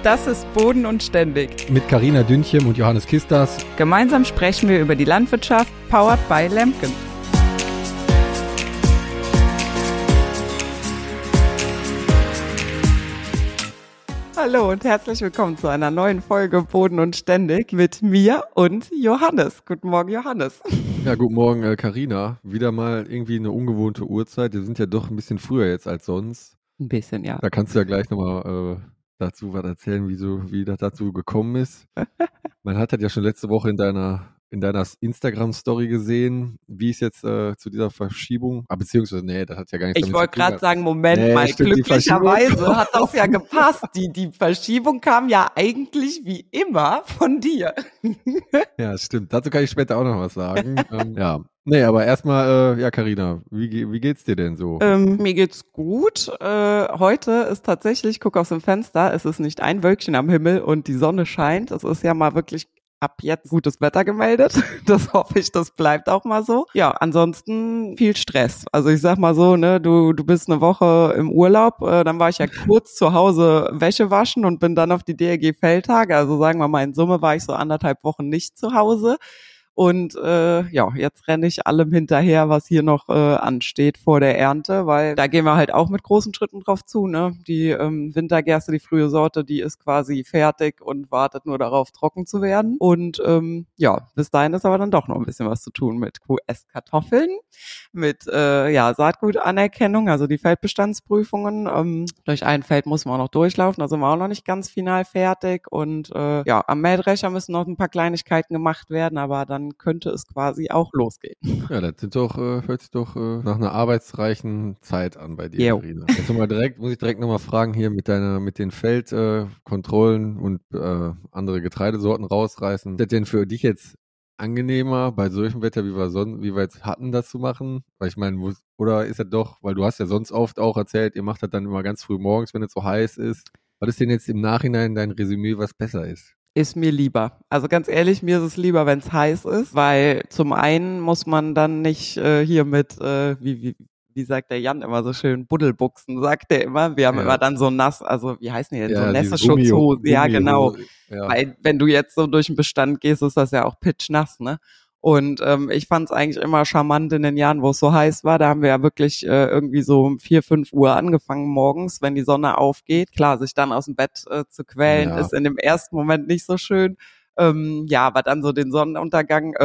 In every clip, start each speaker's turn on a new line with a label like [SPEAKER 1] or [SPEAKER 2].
[SPEAKER 1] Das ist Boden und Ständig.
[SPEAKER 2] Mit Carina Dünchem und Johannes Kistas.
[SPEAKER 1] Gemeinsam sprechen wir über die Landwirtschaft, powered by Lemken. Hallo und herzlich willkommen zu einer neuen Folge Boden und Ständig mit mir und Johannes. Guten Morgen, Johannes.
[SPEAKER 2] Ja, guten Morgen, Carina. Wieder mal irgendwie eine ungewohnte Uhrzeit. Wir sind ja doch ein bisschen früher jetzt als sonst.
[SPEAKER 1] Ein bisschen, ja.
[SPEAKER 2] Da kannst du ja gleich nochmal dazu was erzählen, wie das dazu gekommen ist. Man hat das ja schon letzte Woche in deiner Instagram-Story gesehen, wie es jetzt zu dieser Verschiebung, beziehungsweise, nee, das hat ja gar nichts
[SPEAKER 1] Ich
[SPEAKER 2] damit zu tun.
[SPEAKER 1] wollte gerade sagen, Moment mal,
[SPEAKER 2] stimmt,
[SPEAKER 1] glücklicherweise hat das ja gepasst. Die Verschiebung kam ja eigentlich wie immer von dir.
[SPEAKER 2] Ja, stimmt. Dazu kann ich später auch noch was sagen. Ja. Nee, aber erstmal, Carina, wie geht's dir denn so?
[SPEAKER 1] Mir geht's gut. Heute ist tatsächlich, ich gucke aus dem Fenster, es ist nicht ein Wölkchen am Himmel und die Sonne scheint. Es ist ja mal wirklich ab jetzt gutes Wetter gemeldet. Das hoffe ich, das bleibt auch mal so. Ja, ansonsten viel Stress. Also ich sag mal so, ne, du bist eine Woche im Urlaub, dann war ich ja kurz zu Hause Wäsche waschen und bin dann auf die DLG-Feldtage. Also sagen wir mal, in Summe war ich so 1,5 Wochen nicht zu Hause. Und jetzt renne ich allem hinterher, was hier noch ansteht vor der Ernte, weil da gehen wir halt auch mit großen Schritten drauf zu. Ne? Die Wintergerste, die frühe Sorte, die ist quasi fertig und wartet nur darauf, trocken zu werden. Und bis dahin ist aber dann doch noch ein bisschen was zu tun mit QS-Kartoffeln, mit Saatgutanerkennung, also die Feldbestandsprüfungen. Durch ein Feld muss man auch noch durchlaufen, da sind wir auch noch nicht ganz final fertig. Und am Mähdrescher müssen noch ein paar Kleinigkeiten gemacht werden, aber dann könnte es quasi auch losgehen.
[SPEAKER 2] Ja, das hört sich doch nach einer arbeitsreichen Zeit an bei dir, Carina. Jetzt muss ich direkt nochmal fragen hier mit den Feldkontrollen und andere Getreidesorten rausreißen. Ist das denn für dich jetzt angenehmer, bei solchem Wetter, wie wir jetzt hatten, das zu machen? Weil ich meine, oder ist das doch, weil du hast ja sonst oft auch erzählt, ihr macht das dann immer ganz früh morgens, wenn es so heiß ist. Was ist denn jetzt im Nachhinein dein Resümee, was besser ist?
[SPEAKER 1] Ist mir lieber. Also ganz ehrlich, mir ist es lieber, wenn es heiß ist, weil zum einen muss man dann nicht hier mit, wie sagt der Jan immer so schön, Buddelbuchsen, sagt der immer. Wir haben immer dann so nass, also wie heißen die denn, so Nässe-Schutzhose. Ja, genau. Ja. Weil wenn du jetzt so durch den Bestand gehst, ist das ja auch pitchnass, ne? Und ich fand es eigentlich immer charmant in den Jahren, wo es so heiß war. Da haben wir ja wirklich irgendwie so um 4, 5 Uhr angefangen morgens, wenn die Sonne aufgeht. Klar, sich dann aus dem Bett zu quälen, ist in dem ersten Moment nicht so schön. Aber dann so den Sonnenaufgang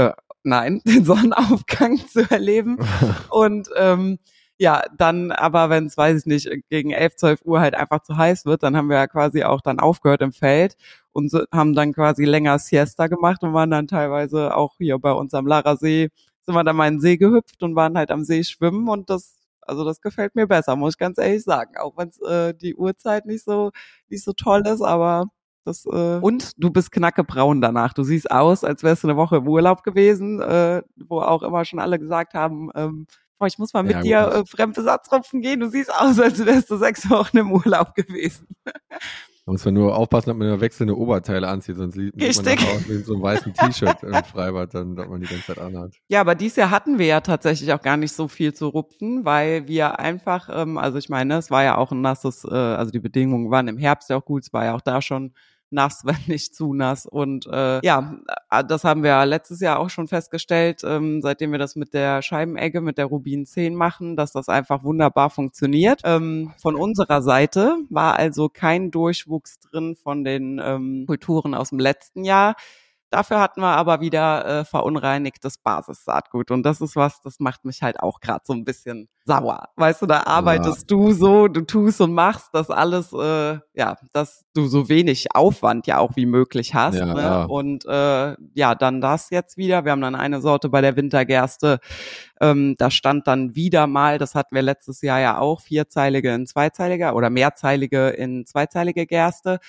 [SPEAKER 1] zu erleben. Und dann aber, wenn es, weiß ich nicht, gegen 11, 12 Uhr halt einfach zu heiß wird, dann haben wir ja quasi auch dann aufgehört im Feld und haben dann quasi länger Siesta gemacht und waren dann teilweise auch hier bei uns am Larer See, sind wir dann mal in den See gehüpft und waren halt am See schwimmen und das gefällt mir besser, muss ich ganz ehrlich sagen, auch wenn es die Uhrzeit nicht so toll ist, aber und du bist knackebraun danach. Du siehst aus, als wärst du eine Woche im Urlaub gewesen, wo auch immer schon alle gesagt haben, ich muss mal mit dir Fremdbesatzrupfen gehen. Du siehst aus, als wärst du 6 Wochen im Urlaub gewesen.
[SPEAKER 2] Da muss man nur aufpassen, dass man eine wechselnde Oberteile anzieht, sonst sieht man nachher aus mit so einem weißen T-Shirt im Freibad, dann, dass man die ganze Zeit anhat. Ja,
[SPEAKER 1] aber dieses Jahr hatten wir ja tatsächlich auch gar nicht so viel zu rupfen, weil wir einfach, ich meine, es war ja auch ein nasses, also die Bedingungen waren im Herbst ja auch gut, es war ja auch da schon nass, wenn nicht zu nass. Und das haben wir letztes Jahr auch schon festgestellt, seitdem wir das mit der Scheibenegge, mit der Rubin 10 machen, dass das einfach wunderbar funktioniert. Von unserer Seite war also kein Durchwuchs drin von den Kulturen aus dem letzten Jahr. Dafür hatten wir aber wieder verunreinigtes Basissaatgut. Und das ist was, das macht mich halt auch gerade so ein bisschen sauer. Weißt du, da arbeitest du so, du tust und machst das alles, dass du so wenig Aufwand ja auch wie möglich hast.
[SPEAKER 2] Ja,
[SPEAKER 1] ne?
[SPEAKER 2] ja.
[SPEAKER 1] Und dann das jetzt wieder. Wir haben dann eine Sorte bei der Wintergerste, da stand dann wieder mal, das hatten wir letztes Jahr ja auch, 4-zeilige in 2-zeilige oder mehrzeilige in 2-zeilige Gerste.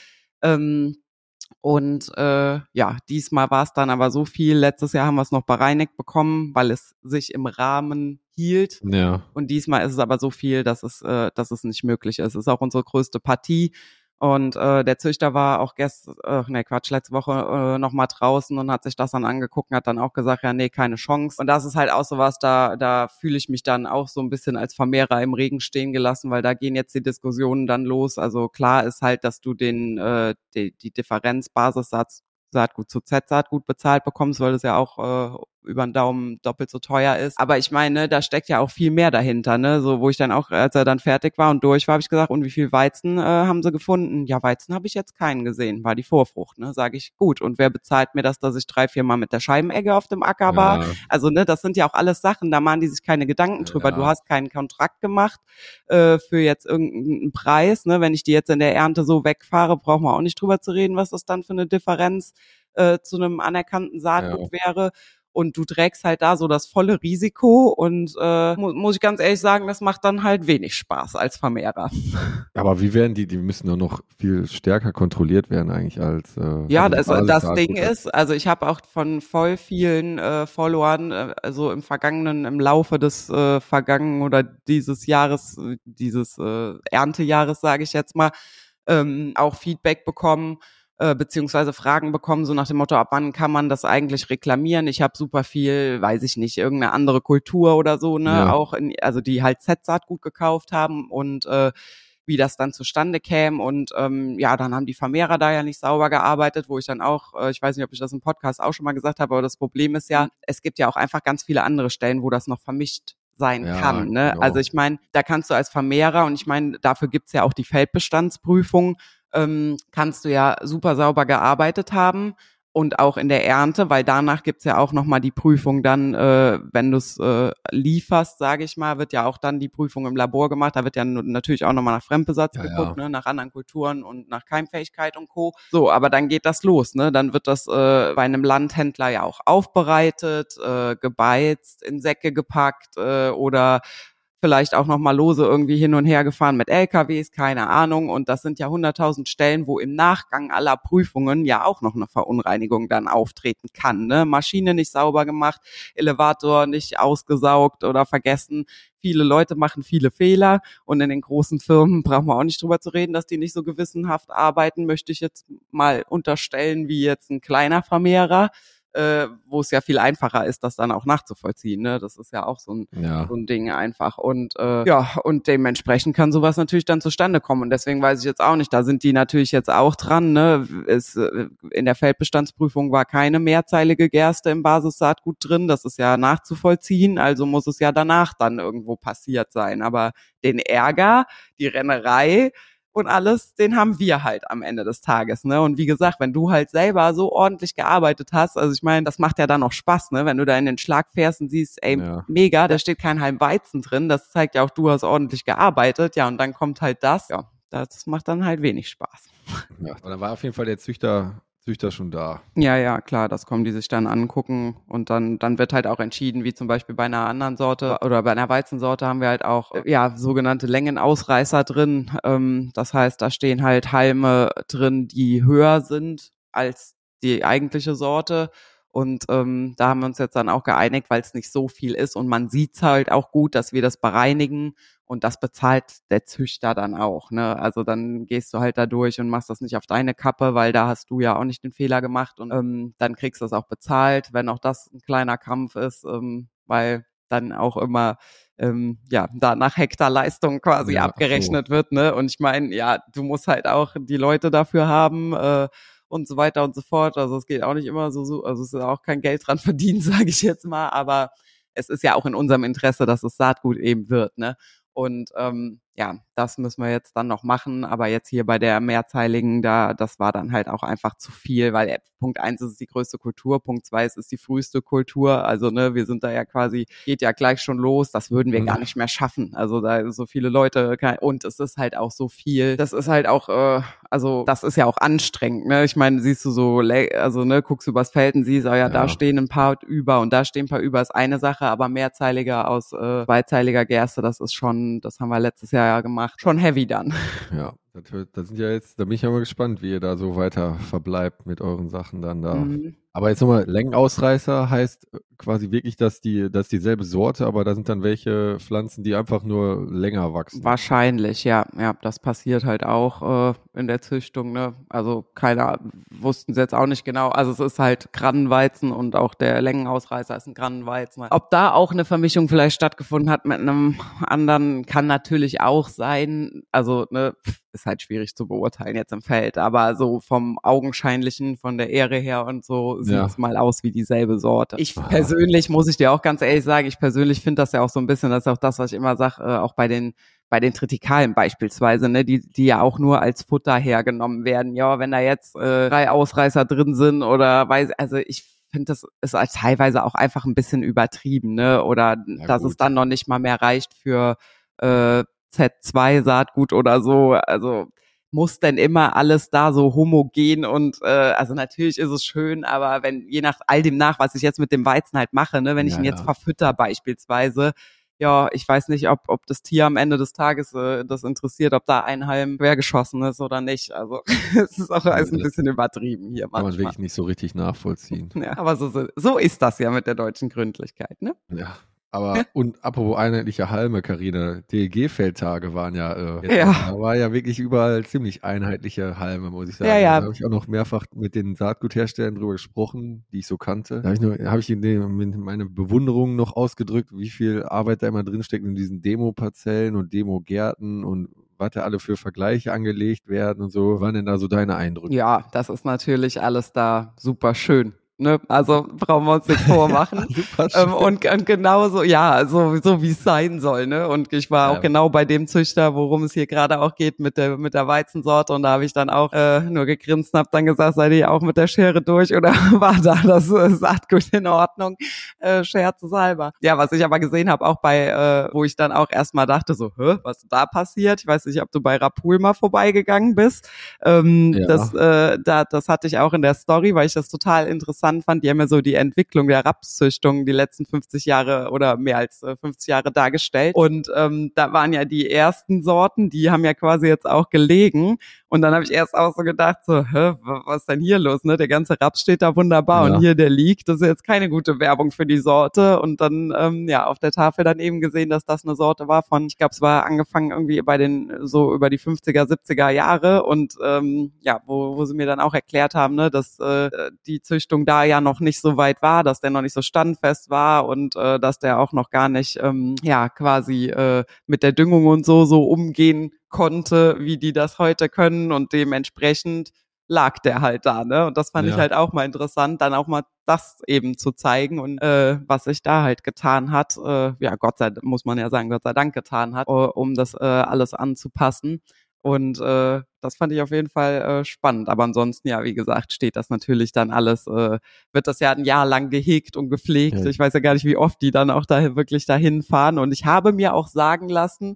[SPEAKER 1] Diesmal war es dann aber so viel. Letztes Jahr haben wir es noch bereinigt bekommen, weil es sich im Rahmen hielt.
[SPEAKER 2] Ja.
[SPEAKER 1] Und diesmal ist es aber so viel, dass es nicht möglich ist. Es ist auch unsere größte Partie. Und der Züchter war auch letzte Woche noch mal draußen und hat sich das dann angeguckt und hat dann auch gesagt, ja, nee, keine Chance. Und das ist halt auch sowas, da fühle ich mich dann auch so ein bisschen als Vermehrer im Regen stehen gelassen, weil da gehen jetzt die Diskussionen dann los. Also klar ist halt, dass du die Differenz Basissatz Saatgut zu Z-Saatgut bezahlt bekommst, weil das ja auch über den Daumen doppelt so teuer ist. Aber ich meine, da steckt ja auch viel mehr dahinter, ne? So, wo ich dann auch, als er dann fertig war und durch war, habe ich gesagt, und wie viel Weizen haben sie gefunden? Ja, Weizen habe ich jetzt keinen gesehen, war die Vorfrucht, ne? Sage ich, gut. Und wer bezahlt mir das, dass ich 3-4 Mal mit der Scheibenegge auf dem Acker war? Also, ne, das sind ja auch alles Sachen, da machen die sich keine Gedanken drüber. Du hast keinen Kontrakt gemacht für jetzt irgendeinen Preis, ne? Wenn ich die jetzt in der Ernte so wegfahre, brauchen wir auch nicht drüber zu reden, was das dann für eine Differenz zu einem anerkannten Saatgut wäre. Und du trägst halt da so das volle Risiko und muss ich ganz ehrlich sagen, das macht dann halt wenig Spaß als Vermehrer.
[SPEAKER 2] Aber wie werden die müssen doch noch viel stärker kontrolliert werden eigentlich als
[SPEAKER 1] das Ding ist, also ich habe auch von voll vielen Followern, also im Laufe des vergangenen oder dieses Jahres, dieses Erntejahres, sage ich jetzt mal, auch Feedback bekommen, beziehungsweise Fragen bekommen, so nach dem Motto, ab wann kann man das eigentlich reklamieren? Ich habe super viel, weiß ich nicht, irgendeine andere Kultur oder so, ne, ja. Auch also die halt Z-Saatgut gekauft haben und wie das dann zustande käme und dann haben die Vermehrer da ja nicht sauber gearbeitet, wo ich dann auch, ich weiß nicht, ob ich das im Podcast auch schon mal gesagt habe, aber das Problem ist ja, es gibt ja auch einfach ganz viele andere Stellen, wo das noch vermischt sein kann, ne? Genau. Also ich meine, da kannst du als Vermehrer, und ich meine, dafür gibt's ja auch die Feldbestandsprüfung, kannst du ja super sauber gearbeitet haben und auch in der Ernte, weil danach gibt's ja auch nochmal die Prüfung dann, wenn du es lieferst, sage ich mal, wird ja auch dann die Prüfung im Labor gemacht, da wird ja natürlich auch nochmal nach Fremdbesatz geguckt, ne, nach anderen Kulturen und nach Keimfähigkeit und Co. So, aber dann geht das los, ne, dann wird das bei einem Landhändler ja auch aufbereitet, gebeizt, in Säcke gepackt oder vielleicht auch noch mal lose irgendwie hin und her gefahren mit LKWs, keine Ahnung. Und das sind ja 100.000 Stellen, wo im Nachgang aller Prüfungen ja auch noch eine Verunreinigung dann auftreten kann, ne? Maschine nicht sauber gemacht, Elevator nicht ausgesaugt oder vergessen. Viele Leute machen viele Fehler und in den großen Firmen brauchen wir auch nicht drüber zu reden, dass die nicht so gewissenhaft arbeiten, möchte ich jetzt mal unterstellen, wie jetzt ein kleiner Vermehrer. Wo es ja viel einfacher ist, das dann auch nachzuvollziehen, ne? Das ist ja auch so ein Ding einfach. Und und dementsprechend kann sowas natürlich dann zustande kommen. Und deswegen weiß ich jetzt auch nicht, da sind die natürlich jetzt auch dran, ne? In der Feldbestandsprüfung war keine mehrzeilige Gerste im Basissaatgut drin, das ist ja nachzuvollziehen, also muss es ja danach dann irgendwo passiert sein. Aber den Ärger, die Rennerei und alles, den haben wir halt am Ende des Tages, ne? Und wie gesagt, wenn du halt selber so ordentlich gearbeitet hast, also ich meine, das macht ja dann auch Spaß, ne? Wenn du da in den Schlag fährst und siehst, ey, mega, da steht kein halb Weizen drin, das zeigt ja auch, du hast ordentlich gearbeitet, ja, und dann kommt halt das macht dann halt wenig Spaß.
[SPEAKER 2] Ja, da war auf jeden Fall der Züchter schon da.
[SPEAKER 1] Ja, klar, das kommen die sich dann angucken und dann wird halt auch entschieden, wie zum Beispiel bei einer anderen Sorte oder bei einer Weizensorte haben wir halt auch sogenannte Längenausreißer drin. Das heißt, da stehen halt Halme drin, die höher sind als die eigentliche Sorte. Und da haben wir uns jetzt dann auch geeinigt, weil es nicht so viel ist und man sieht's halt auch gut, dass wir das bereinigen und das bezahlt der Züchter dann auch, ne? Also dann gehst du halt da durch und machst das nicht auf deine Kappe, weil da hast du ja auch nicht den Fehler gemacht und dann kriegst du es auch bezahlt, wenn auch das ein kleiner Kampf ist, weil dann auch immer da nach Hektarleistung quasi abgerechnet wird, ne? Und ich meine, ja, du musst halt auch die Leute dafür haben, und so weiter und so fort. Also es geht auch nicht immer so, also es ist auch kein Geld dran verdienen, sage ich jetzt mal, aber es ist ja auch in unserem Interesse, dass es Saatgut eben wird, ne? Und das müssen wir jetzt dann noch machen, aber jetzt hier bei der mehrzeiligen, das war dann halt auch einfach zu viel, weil Punkt 1 ist es die größte Kultur, Punkt 2 es ist die früheste Kultur, also ne, wir sind da ja quasi, geht ja gleich schon los, das würden wir gar nicht mehr schaffen, also da so viele Leute und es ist halt auch so viel, das ist halt auch, das ist ja auch anstrengend, ne, ich meine, siehst du so, also ne, guckst du übers Feld und siehst, da stehen ein paar über und da stehen ein paar über, ist eine Sache, aber mehrzeiliger aus zweizeiliger Gerste, das ist schon, das haben wir letztes Jahr ja gemacht, schon heavy dann.
[SPEAKER 2] Ja, Da bin ich ja mal gespannt, wie ihr da so weiter verbleibt mit euren Sachen dann da.
[SPEAKER 1] Mhm.
[SPEAKER 2] Aber jetzt nochmal, Längenausreißer heißt quasi wirklich, dass dieselbe Sorte, aber da sind dann welche Pflanzen, die einfach nur länger wachsen.
[SPEAKER 1] Wahrscheinlich, ja. Ja, das passiert halt auch in der Züchtung, ne? Also wussten sie jetzt auch nicht genau. Also es ist halt Grannenweizen und auch der Längenausreißer ist ein Grannenweizen. Ob da auch eine Vermischung vielleicht stattgefunden hat mit einem anderen, kann natürlich auch sein. Also, ne, ist halt schwierig zu beurteilen jetzt im Feld, aber so vom Augenscheinlichen, von der Ehre her und so sieht es mal aus wie dieselbe Sorte. Ich persönlich, muss ich dir auch ganz ehrlich sagen, ich persönlich finde das ja auch so ein bisschen, das ist auch das, was ich immer sage, auch bei den Tritikalen beispielsweise, ne, die ja auch nur als Futter hergenommen werden. Ja, wenn da jetzt 3 Ausreißer drin sind oder also ich finde, das ist halt teilweise auch einfach ein bisschen übertrieben, ne? Oder dass es dann noch nicht mal mehr reicht für Z2 Saatgut oder so. Also muss denn immer alles da so homogen und also natürlich ist es schön, aber wenn je nach all dem nach, was ich jetzt mit dem Weizen halt mache, ne, wenn ich ihn jetzt verfütter beispielsweise, ja, ich weiß nicht, ob das Tier am Ende des Tages das interessiert, ob da ein Halm quergeschossen ist oder nicht. Also es ist auch alles ein bisschen übertrieben hier manchmal.
[SPEAKER 2] Kann man wirklich nicht so richtig nachvollziehen.
[SPEAKER 1] Ja, aber so ist das ja mit der deutschen Gründlichkeit, ne?
[SPEAKER 2] Ja. Aber, und apropos einheitliche Halme, Carina, DLG-Feldtage waren da war ja wirklich überall ziemlich einheitliche Halme, muss ich sagen.
[SPEAKER 1] Ja.
[SPEAKER 2] Da habe ich auch noch mehrfach mit den Saatgutherstellern drüber gesprochen, die ich so kannte. Da habe ich meine Bewunderung noch ausgedrückt, wie viel Arbeit da immer drinsteckt in diesen Demo-Parzellen und Demo-Gärten und was da alle für Vergleiche angelegt werden und so. Was waren denn da so deine Eindrücke?
[SPEAKER 1] Ja, das ist natürlich alles da super schön. Ne? Also brauchen wir uns nichts vormachen. Und genauso, ja, so wie es sein soll, ne? Und ich war auch genau bei dem Züchter, worum es hier gerade auch geht, mit der Weizensorte, und da habe ich dann auch nur gegrinst und habe dann gesagt, seid ihr auch mit der Schere durch oder war da das Saatgut in Ordnung? Scherzhalber. Ja, was ich aber gesehen habe, auch bei, wo ich dann auch erstmal dachte, so, was da passiert? Ich weiß nicht, ob du bei Rapul mal vorbeigegangen bist. Das hatte ich auch in der Story, weil ich das total interessant fand. Die haben ja so die Entwicklung der Rapszüchtung die letzten 50 Jahre oder mehr als 50 Jahre dargestellt. Und da waren ja die ersten Sorten, die haben ja quasi jetzt auch gelegen. Und dann habe ich erst auch so gedacht, so, was ist denn hier los? Ne? Der ganze Raps steht da wunderbar und hier der liegt. Das ist jetzt keine gute Werbung für die Sorte. Und dann auf der Tafel dann eben gesehen, dass das eine Sorte war von, ich glaube, es war angefangen irgendwie über die 50er, 70er Jahre. Und wo sie mir dann auch erklärt haben, ne, dass die Züchtung da ja noch nicht so weit war, dass der noch nicht so standfest war und dass der auch noch gar nicht quasi mit der Düngung und so umgehen konnte, wie die das heute können, und dementsprechend lag der halt da, ne? Und das fand ich halt auch mal interessant, dann auch mal das eben zu zeigen und was sich da halt getan hat, Gott sei Dank getan hat, um das alles anzupassen. Und das fand ich auf jeden Fall spannend. Aber ansonsten, ja, wie gesagt, steht das natürlich dann alles, wird das ja ein Jahr lang gehegt und gepflegt. Ja. Ich weiß ja gar nicht, wie oft die dann auch da wirklich dahin fahren. Und ich habe mir auch sagen lassen,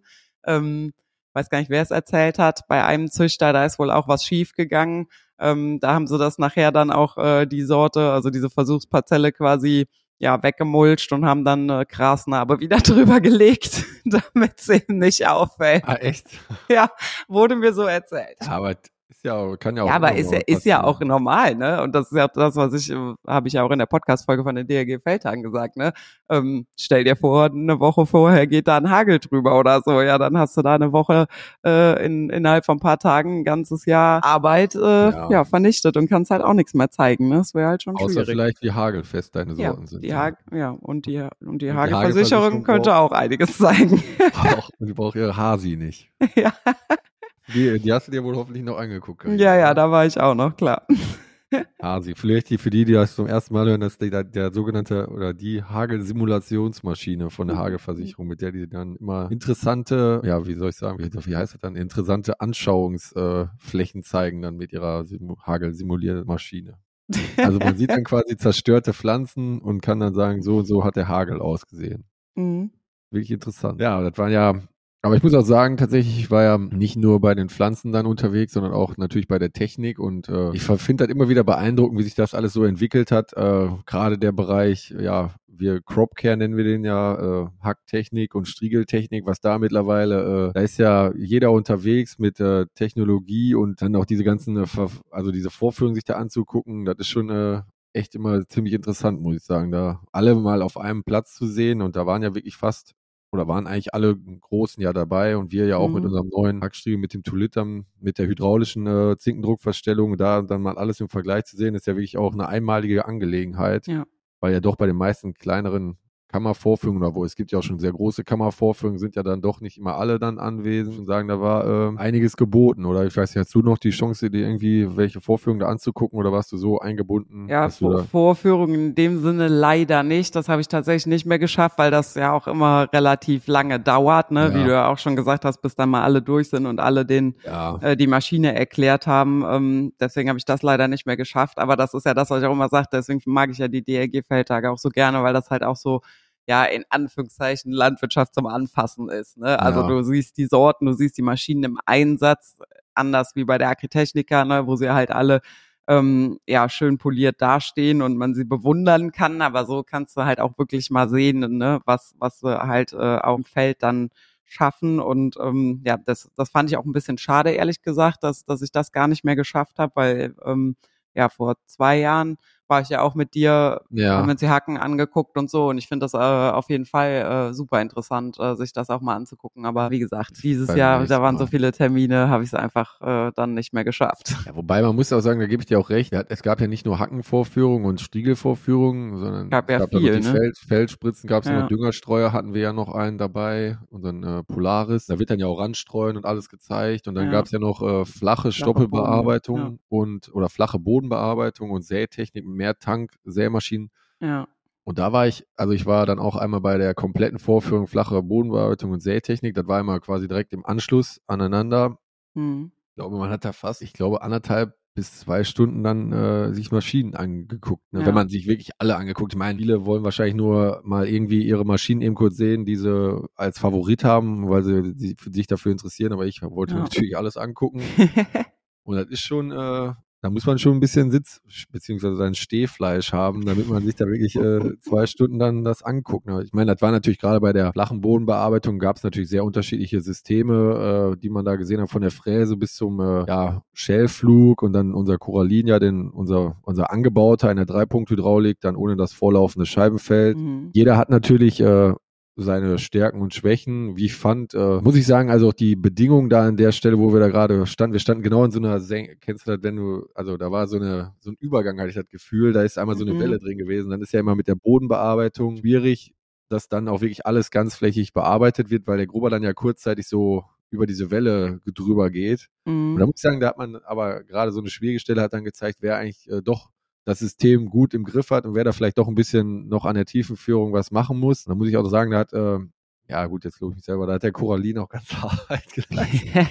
[SPEAKER 1] weiß gar nicht, wer es erzählt hat, bei einem Züchter, da ist wohl auch was schief gegangen. Da haben sie das nachher dann auch die Sorte, also diese Versuchsparzelle quasi weggemulcht und haben dann Grasnarbe wieder drüber gelegt, damit es eben nicht auffällt.
[SPEAKER 2] Ah, echt?
[SPEAKER 1] Ja, wurde mir so erzählt.
[SPEAKER 2] Ja, aber kann ja auch.
[SPEAKER 1] Ja, aber ist ja auch normal, ne? Und das ist ja das, habe ich ja auch in der Podcast-Folge von den DLG-Feldtagen gesagt, ne? Stell dir vor, eine Woche vorher geht da ein Hagel drüber oder so, ja, dann hast du da eine Woche innerhalb von ein paar Tagen ein ganzes Jahr Arbeit vernichtet und kannst halt auch nichts mehr zeigen, ne? Das wäre halt schon schwierig.
[SPEAKER 2] Außer vielleicht, wie hagelfest deine Sorten sind.
[SPEAKER 1] Und die Hagelversicherung könnte auch einiges zeigen.
[SPEAKER 2] Und die braucht ihre Hasi nicht.
[SPEAKER 1] Ja.
[SPEAKER 2] Die hast du dir wohl hoffentlich noch angeguckt.
[SPEAKER 1] Ja, da war ich auch noch, klar.
[SPEAKER 2] Hasi, vielleicht für die das zum ersten Mal hören, dass der sogenannte oder die Hagelsimulationsmaschine von der Hagelversicherung, mit der die dann immer interessante, wie soll ich sagen, wie heißt das dann, interessante Anschauungsflächen zeigen dann mit ihrer Hagelsimuliermaschine. Also man sieht dann quasi zerstörte Pflanzen und kann dann sagen, so und so hat der Hagel ausgesehen. Mhm. Wirklich interessant. Ja, das waren aber ich muss auch sagen, tatsächlich, ich war ja nicht nur bei den Pflanzen dann unterwegs, sondern auch natürlich bei der Technik, und ich finde das immer wieder beeindruckend, wie sich das alles so entwickelt hat. Gerade der Bereich, wir Cropcare nennen wir den ja, Hacktechnik und Striegeltechnik, was da mittlerweile, da ist ja jeder unterwegs mit Technologie und dann auch diese ganzen, also diese Vorführungen sich da anzugucken, das ist schon echt immer ziemlich interessant, muss ich sagen, da alle mal auf einem Platz zu sehen und da waren ja wirklich oder waren eigentlich alle Großen ja dabei und wir ja auch mit unserem neuen Hackstriegel, mit dem Tulitam, mit der hydraulischen Zinkendruckverstellung, da dann mal alles im Vergleich zu sehen, ist ja wirklich auch eine einmalige Angelegenheit, weil ja doch bei den meisten kleineren Kammervorführungen, oder es gibt ja auch schon sehr große Kammervorführungen, sind ja dann doch nicht immer alle dann anwesend und sagen, da war einiges geboten, oder ich weiß nicht, hast du noch die Chance, dir irgendwie welche Vorführungen da anzugucken oder warst du so eingebunden?
[SPEAKER 1] Ja, Vorführungen in dem Sinne leider nicht, das habe ich tatsächlich nicht mehr geschafft, weil das ja auch immer relativ lange dauert, ne, wie du ja auch schon gesagt hast, bis dann mal alle durch sind und alle die Maschine erklärt haben, deswegen habe ich das leider nicht mehr geschafft, aber das ist ja das, was ich auch immer sage, deswegen mag ich ja die DLG-Feldtage auch so gerne, weil das halt auch so in Anführungszeichen Landwirtschaft zum Anfassen ist. Ne? Also du siehst die Sorten, du siehst die Maschinen im Einsatz, anders wie bei der Agritechnica, ne, wo sie halt alle schön poliert dastehen und man sie bewundern kann, aber so kannst du halt auch wirklich mal sehen, ne, was sie halt auf dem Feld dann schaffen und das fand ich auch ein bisschen schade, ehrlich gesagt, dass ich das gar nicht mehr geschafft habe, weil vor 2 Jahren war ich ja auch mit dir, haben wir uns die Hacken angeguckt und so und ich finde das auf jeden Fall super interessant, sich das auch mal anzugucken, aber wie gesagt, dieses Jahr, da waren so viele Termine, habe ich es einfach dann nicht mehr geschafft.
[SPEAKER 2] Ja, wobei man muss auch sagen, da gebe ich dir auch recht, es gab ja nicht nur Hackenvorführungen und Striegelvorführungen, sondern
[SPEAKER 1] es gab viel,
[SPEAKER 2] die Feldspritzen, gab es noch, Düngerstreuer hatten wir ja noch einen dabei, unseren Polaris, da wird dann ja auch Randstreuen und alles gezeigt und dann gab es ja noch flache Stoppelbearbeitung oder flache Bodenbearbeitung und Sätechnik, Mehrtank-Sämaschinen.
[SPEAKER 1] Ja.
[SPEAKER 2] Und da war ich war dann auch einmal bei der kompletten Vorführung flache Bodenbearbeitung und Sätechnik, das war immer quasi direkt im Anschluss aneinander. Ich glaube, man hat da fast, 1,5 bis 2 Stunden dann sich Maschinen angeguckt. Ne? Wenn man sich wirklich alle angeguckt. Ich meine, viele wollen wahrscheinlich nur mal irgendwie ihre Maschinen eben kurz sehen, die sie als Favorit haben, weil sie sich dafür interessieren. Aber ich wollte natürlich alles angucken. Und das ist schon, da muss man schon ein bisschen beziehungsweise sein Stehfleisch haben, damit man sich da wirklich 2 Stunden dann das anguckt. Ne? Ich meine, das war natürlich gerade bei der flachen Bodenbearbeitung, gab es natürlich sehr unterschiedliche Systeme, die man da gesehen hat, von der Fräse bis zum Schellflug und dann unser Corallin, unser angebauter in der 3-Punkt-Hydraulik, dann ohne das vorlaufende Scheibenfeld. Jeder hat natürlich seine Stärken und Schwächen. Wie ich fand, muss ich sagen, also auch die Bedingungen da an der Stelle, wo wir da gerade standen, wir standen genau in so einer kennst du das, da war so ein Übergang, hatte ich das Gefühl, da ist einmal so eine Welle drin gewesen. Dann ist ja immer mit der Bodenbearbeitung schwierig, dass dann auch wirklich alles ganzflächig bearbeitet wird, weil der Grubber dann ja kurzzeitig so über diese Welle drüber geht. Und da muss ich sagen, da hat man aber gerade so eine schwierige Stelle hat dann gezeigt, wer eigentlich doch das System gut im Griff hat und wer da vielleicht doch ein bisschen noch an der Tiefenführung was machen muss. Da muss ich auch sagen, da hat, jetzt glaube ich mich selber, da hat der Corallin auch ganz Arbeit geleistet.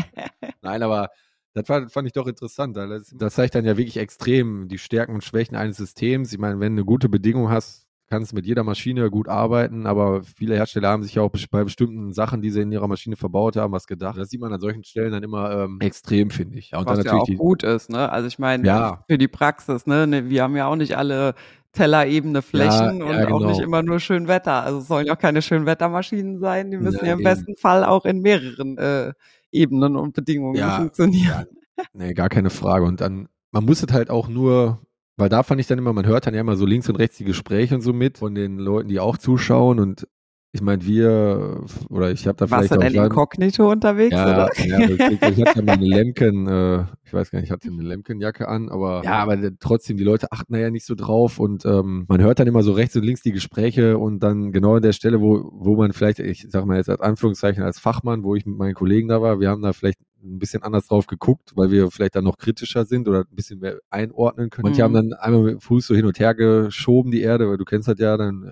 [SPEAKER 2] Nein, aber das fand ich doch interessant. Das zeigt dann ja wirklich extrem die Stärken und Schwächen eines Systems. Ich meine, wenn du eine gute Bedingung hast, kannst du mit jeder Maschine gut arbeiten, aber viele Hersteller haben sich ja auch bei bestimmten Sachen, die sie in ihrer Maschine verbaut haben, was gedacht. Das sieht man an solchen Stellen dann immer extrem, finde ich. Ja, und
[SPEAKER 1] was
[SPEAKER 2] dann
[SPEAKER 1] ja auch gut ist, ne? Also ich meine, für die Praxis, ne? Wir haben ja auch nicht alle tellerebene Flächen und auch nicht immer nur schön Wetter. Also es sollen ja auch keine schönwettermaschinen sein. Die müssen ja im besten Fall auch in mehreren Ebenen und Bedingungen funktionieren.
[SPEAKER 2] Ja, nee, gar keine Frage. Und dann, man muss es halt auch nur, weil da fand ich dann immer, man hört dann ja immer so links und rechts die Gespräche und so mit von den Leuten, die auch zuschauen und ich meine, ich habe da vielleicht
[SPEAKER 1] auch... Warst du denn inkognito unterwegs, oder?
[SPEAKER 2] Ja, ich hatte ja meine Lemken, ich weiß gar nicht, ich hatte eine Lemkenjacke an, aber trotzdem, die Leute achten da ja nicht so drauf und man hört dann immer so rechts und links die Gespräche und dann genau an der Stelle, wo man vielleicht, ich sag mal jetzt als Anführungszeichen als Fachmann, wo ich mit meinen Kollegen da war, wir haben da vielleicht ein bisschen anders drauf geguckt, weil wir vielleicht dann noch kritischer sind oder ein bisschen mehr einordnen können. Manche haben dann einmal mit dem Fuß so hin und her geschoben, die Erde, weil du kennst das ja, dann,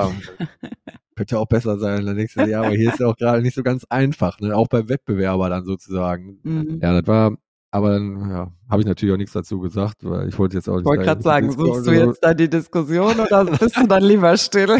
[SPEAKER 2] könnte ja auch besser sein. Dann denkst du, aber hier ist ja auch gerade nicht so ganz einfach, ne? Auch beim Wettbewerber dann sozusagen. Ja, das war, aber dann, habe ich natürlich auch nichts dazu gesagt, weil ich wollte jetzt auch nicht.
[SPEAKER 1] Ich wollte gerade sagen, suchst du jetzt da die Diskussion oder bist du dann lieber still?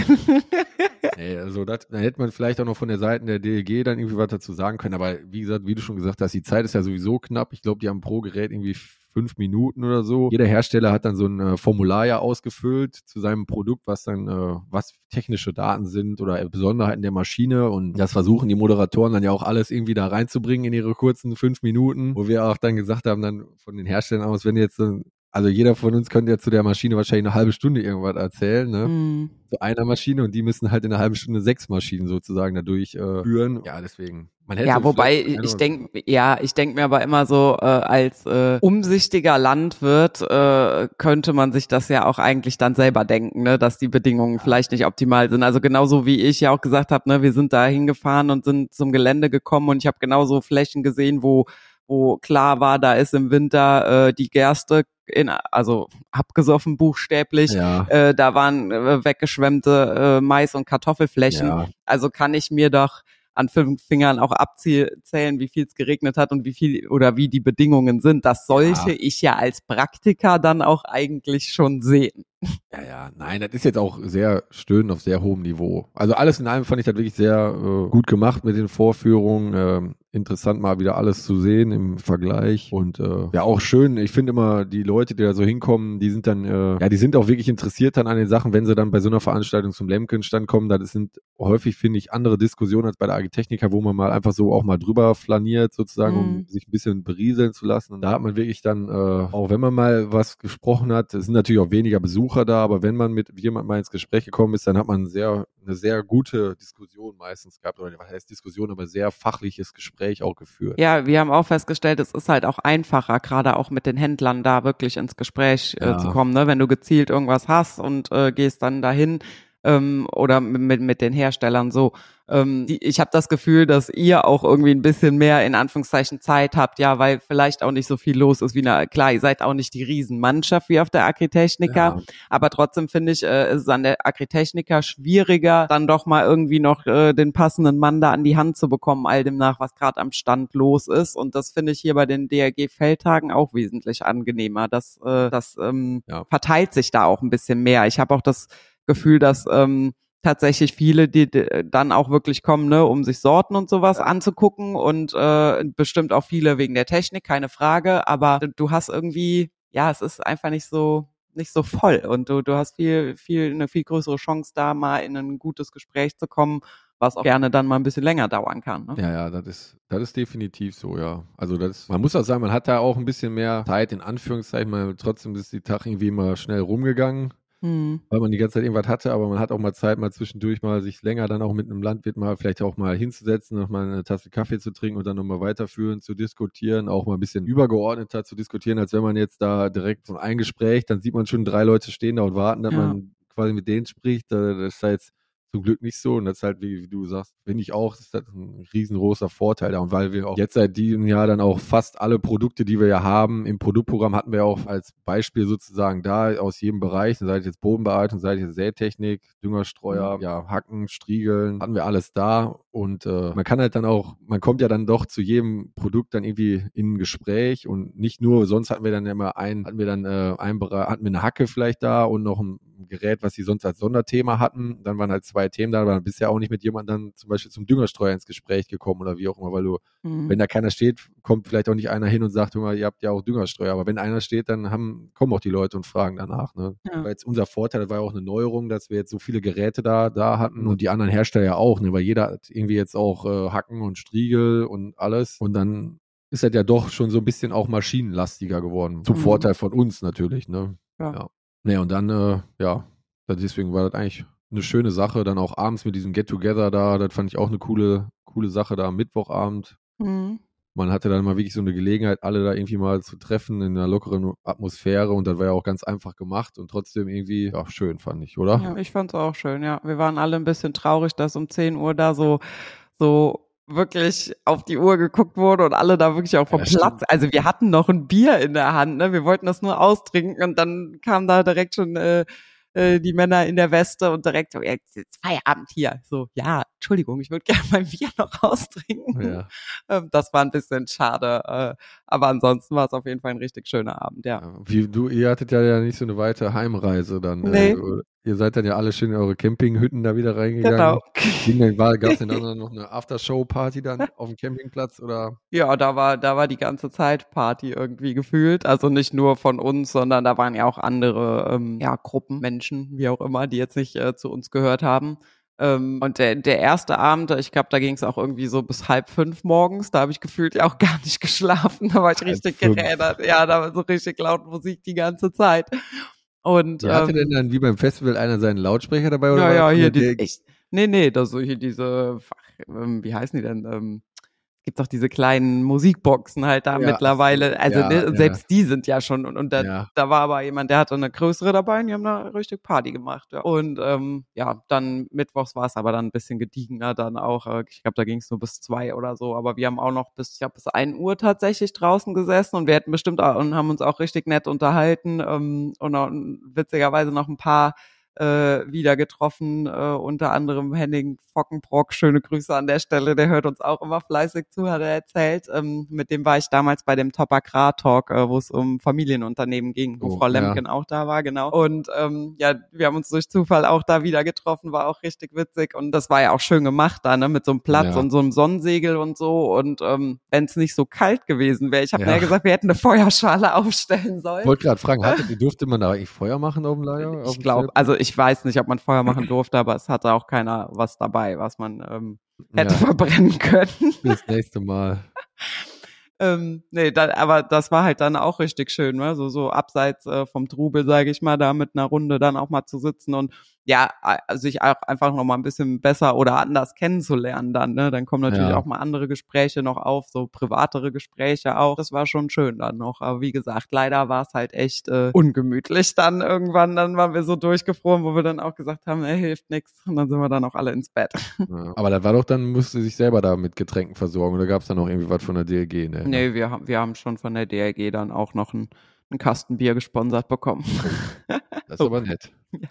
[SPEAKER 2] Nee, also da hätte man vielleicht auch noch von der Seite der DLG dann irgendwie was dazu sagen können, aber wie gesagt, wie du schon gesagt hast, die Zeit ist ja sowieso knapp. Ich glaube, die haben pro Gerät irgendwie 5 Minuten oder so. Jeder Hersteller hat dann so ein Formular ja ausgefüllt zu seinem Produkt, was dann, was technische Daten sind oder Besonderheiten der Maschine, und das versuchen die Moderatoren dann ja auch alles irgendwie da reinzubringen in ihre kurzen 5 Minuten, wo wir auch dann gesagt haben, dann von den Herstellern aus, wenn jetzt also jeder von uns könnte ja zu der Maschine wahrscheinlich eine halbe Stunde irgendwas erzählen, ne? Zu einer Maschine, und die müssen halt in einer halben Stunde 6 Maschinen sozusagen dadurch führen. Ja, deswegen. Man hätte
[SPEAKER 1] ja, wobei ich denke mir aber immer so, als umsichtiger Landwirt könnte man sich das ja auch eigentlich dann selber denken, ne, dass die Bedingungen vielleicht nicht optimal sind. Also genauso wie ich ja auch gesagt habe, ne, wir sind da hingefahren und sind zum Gelände gekommen, und ich habe genauso Flächen gesehen, wo klar war, da ist im Winter die Gerste also abgesoffen buchstäblich, da waren weggeschwemmte Mais- und Kartoffelflächen. Ja. Also kann ich mir doch an 5 Fingern auch abzählen, wie viel es geregnet hat und wie viel oder wie die Bedingungen sind. Das sollte ich ja als Praktiker dann auch eigentlich schon sehen.
[SPEAKER 2] Ja, nein, das ist jetzt auch sehr stöhnend auf sehr hohem Niveau. Also alles in allem fand ich das wirklich sehr gut gemacht mit den Vorführungen. Interessant mal wieder alles zu sehen im Vergleich, und ja auch schön. Ich finde immer, die Leute, die da so hinkommen, die sind dann, die sind auch wirklich interessiert dann an den Sachen, wenn sie dann bei so einer Veranstaltung zum Lemkenstand kommen. Das sind häufig, finde ich, andere Diskussionen als bei der Agritechnica, wo man mal einfach so auch mal drüber flaniert sozusagen, um sich ein bisschen berieseln zu lassen. Und da hat man wirklich dann, auch wenn man mal was gesprochen hat, es sind natürlich auch weniger Besucher da, aber wenn man mit jemandem mal ins Gespräch gekommen ist, dann hat man eine sehr gute Diskussion meistens gehabt, oder was heißt Diskussion, aber sehr fachliches Gespräch auch geführt.
[SPEAKER 1] Ja, wir haben auch festgestellt, es ist halt auch einfacher, gerade auch mit den Händlern da wirklich ins Gespräch zu kommen, ne? Wenn du gezielt irgendwas hast und gehst dann dahin, oder mit den Herstellern so. Ich habe das Gefühl, dass ihr auch irgendwie ein bisschen mehr in Anführungszeichen Zeit habt, ja, weil vielleicht auch nicht so viel los ist klar, ihr seid auch nicht die Riesenmannschaft wie auf der Agritechnica, aber trotzdem finde ich, ist es an der Agritechnica schwieriger, dann doch mal irgendwie noch den passenden Mann da an die Hand zu bekommen, all dem nach, was gerade am Stand los ist, und das finde ich hier bei den DRG-Feldtagen auch wesentlich angenehmer. Das verteilt sich da auch ein bisschen mehr. Ich habe auch das Gefühl, dass tatsächlich viele, die dann auch wirklich kommen, ne, um sich Sorten und sowas anzugucken, und bestimmt auch viele wegen der Technik, keine Frage, aber du hast irgendwie, ja, es ist einfach nicht so voll, und du hast eine viel größere Chance, da mal in ein gutes Gespräch zu kommen, was auch gerne dann mal ein bisschen länger dauern kann. Ne?
[SPEAKER 2] Ja, das ist definitiv so, ja. Also man muss auch sagen, man hat da auch ein bisschen mehr Zeit, in Anführungszeichen, trotzdem ist die Tag irgendwie immer schnell rumgegangen, weil man die ganze Zeit irgendwas hatte, aber man hat auch mal Zeit, mal zwischendurch mal sich länger dann auch mit einem Landwirt mal vielleicht auch mal hinzusetzen, noch mal eine Tasse Kaffee zu trinken und dann nochmal weiterführen, zu diskutieren, auch mal ein bisschen übergeordneter zu diskutieren, als wenn man jetzt da direkt so ein Gespräch, dann sieht man schon 3 Leute stehen da und warten, dass man quasi mit denen spricht. Das ist da jetzt zum Glück nicht so, und das ist halt, wie du sagst, finde ich auch, das ist halt ein riesengroßer Vorteil da, und weil wir auch jetzt seit diesem Jahr dann auch fast alle Produkte, die wir ja haben, im Produktprogramm hatten wir auch als Beispiel sozusagen da aus jedem Bereich, sei es jetzt Bodenbearbeitung, sei es jetzt Sätechnik, Düngerstreuer, Hacken, Striegeln, hatten wir alles da, und man kann halt dann auch, man kommt ja dann doch zu jedem Produkt dann irgendwie in ein Gespräch, und nicht nur, sonst hatten wir dann immer hatten wir eine Hacke vielleicht da und noch ein Gerät, was sie sonst als Sonderthema hatten. Dann waren halt 2 Themen da, aber dann bist du ja auch nicht mit jemandem dann zum Beispiel zum Düngerstreuer ins Gespräch gekommen oder wie auch immer, weil du, wenn da keiner steht, kommt vielleicht auch nicht einer hin und sagt, ihr habt ja auch Düngerstreuer. Aber wenn einer steht, dann kommen auch die Leute und fragen danach. Ne? Ja. Weil jetzt unser Vorteil, das war ja auch eine Neuerung, dass wir jetzt so viele Geräte da hatten, und die anderen Hersteller ja auch, ne? Weil jeder hat irgendwie jetzt auch Hacken und Striegel und alles, und dann ist das ja doch schon so ein bisschen auch maschinenlastiger geworden. Zum Vorteil von uns natürlich, ne? Ja. Nee, und dann, deswegen war das eigentlich eine schöne Sache. Dann auch abends mit diesem Get-Together da, das fand ich auch eine coole Sache da am Mittwochabend. Man hatte dann mal wirklich so eine Gelegenheit, alle da irgendwie mal zu treffen in einer lockeren Atmosphäre, und das war ja auch ganz einfach gemacht und trotzdem irgendwie schön, fand ich, oder?
[SPEAKER 1] Ja, ich fand's auch schön, ja. Wir waren alle ein bisschen traurig, dass um 10 Uhr da so wirklich auf die Uhr geguckt wurde und alle da wirklich auch vom Platz. Stimmt. Also wir hatten noch ein Bier in der Hand, ne? Wir wollten das nur austrinken, und dann kam da direkt schon die Männer in der Weste und direkt so, jetzt Feierabend hier. So, ja, Entschuldigung, ich würde gerne mein Bier noch austrinken. Ja. Das war ein bisschen schade, aber ansonsten war es auf jeden Fall ein richtig schöner Abend, ja.
[SPEAKER 2] Ihr hattet ja nicht so eine weite Heimreise dann.
[SPEAKER 1] Nee.
[SPEAKER 2] ihr seid dann ja alle schön in eure Campinghütten da wieder reingegangen. Genau. Gab es denn dann noch eine Aftershow-Party dann auf dem Campingplatz, oder?
[SPEAKER 1] Ja, da war die ganze Zeit Party irgendwie gefühlt. Also nicht nur von uns, sondern da waren ja auch andere Gruppen, Menschen, wie auch immer, die jetzt nicht zu uns gehört haben. Und der erste Abend, ich glaube, da ging es auch irgendwie so bis 4:30 morgens. Da habe ich gefühlt ja auch gar nicht geschlafen. Da war ich richtig
[SPEAKER 2] 5:30.
[SPEAKER 1] gerädert. Ja, da war so richtig laut Musik die ganze Zeit. Und
[SPEAKER 2] Ja, hatte denn dann wie beim Festival einer seinen Lautsprecher dabei? Oder
[SPEAKER 1] ja,
[SPEAKER 2] war
[SPEAKER 1] hier nee, das so hier diese, wie heißen die denn? Gibt doch diese kleinen Musikboxen halt da mittlerweile.
[SPEAKER 2] So,
[SPEAKER 1] Also selbst die sind ja schon und da war aber jemand, der hatte eine größere dabei und die haben da richtig Party gemacht. Ja. Und dann mittwochs war es aber dann ein bisschen gediegener dann auch. Ich glaube, da ging es nur bis 2 oder so. Aber wir haben auch noch bis 1 Uhr tatsächlich draußen gesessen und wir hätten bestimmt auch, und haben uns auch richtig nett unterhalten und auch, witzigerweise noch ein paar wieder getroffen, unter anderem Henning Fockenbrock, schöne Grüße an der Stelle, der hört uns auch immer fleißig zu, hat er erzählt. Mit dem war ich damals bei dem Top Agrar Talk, wo es um Familienunternehmen ging, wo Frau Lemken auch da war, genau. Und wir haben uns durch Zufall auch da wieder getroffen, war auch richtig witzig und das war ja auch schön gemacht da, ne, mit so einem Platz und so einem Sonnensegel und so und wenn es nicht so kalt gewesen wäre, ich habe ja gesagt, wir hätten eine Feuerschale aufstellen sollen.
[SPEAKER 2] Ich wollte gerade fragen, durfte man da eigentlich Feuer machen auf dem Lager?
[SPEAKER 1] Ich glaube, also ich weiß nicht, ob man Feuer machen durfte, aber es hatte auch keiner was dabei, was man hätte verbrennen können.
[SPEAKER 2] Das nächste Mal.
[SPEAKER 1] Aber das war halt dann auch richtig schön, ne? So abseits vom Trubel, sage ich mal, da mit einer Runde dann auch mal zu sitzen und sich auch einfach noch mal ein bisschen besser oder anders kennenzulernen dann, ne? Dann kommen natürlich auch mal andere Gespräche noch auf, so privatere Gespräche auch. Das war schon schön dann noch. Aber wie gesagt, leider war es halt echt ungemütlich dann irgendwann. Dann waren wir so durchgefroren, wo wir dann auch gesagt haben, hilft nichts. Und dann sind wir dann auch alle ins Bett.
[SPEAKER 2] Ja, aber das war doch dann, musste sich selber da mit Getränken versorgen oder gab es da noch irgendwie was von der DLG? Ne?
[SPEAKER 1] Nee, wir haben schon von der DLG dann auch noch einen Kasten Bier gesponsert bekommen.
[SPEAKER 2] Das ist aber nett.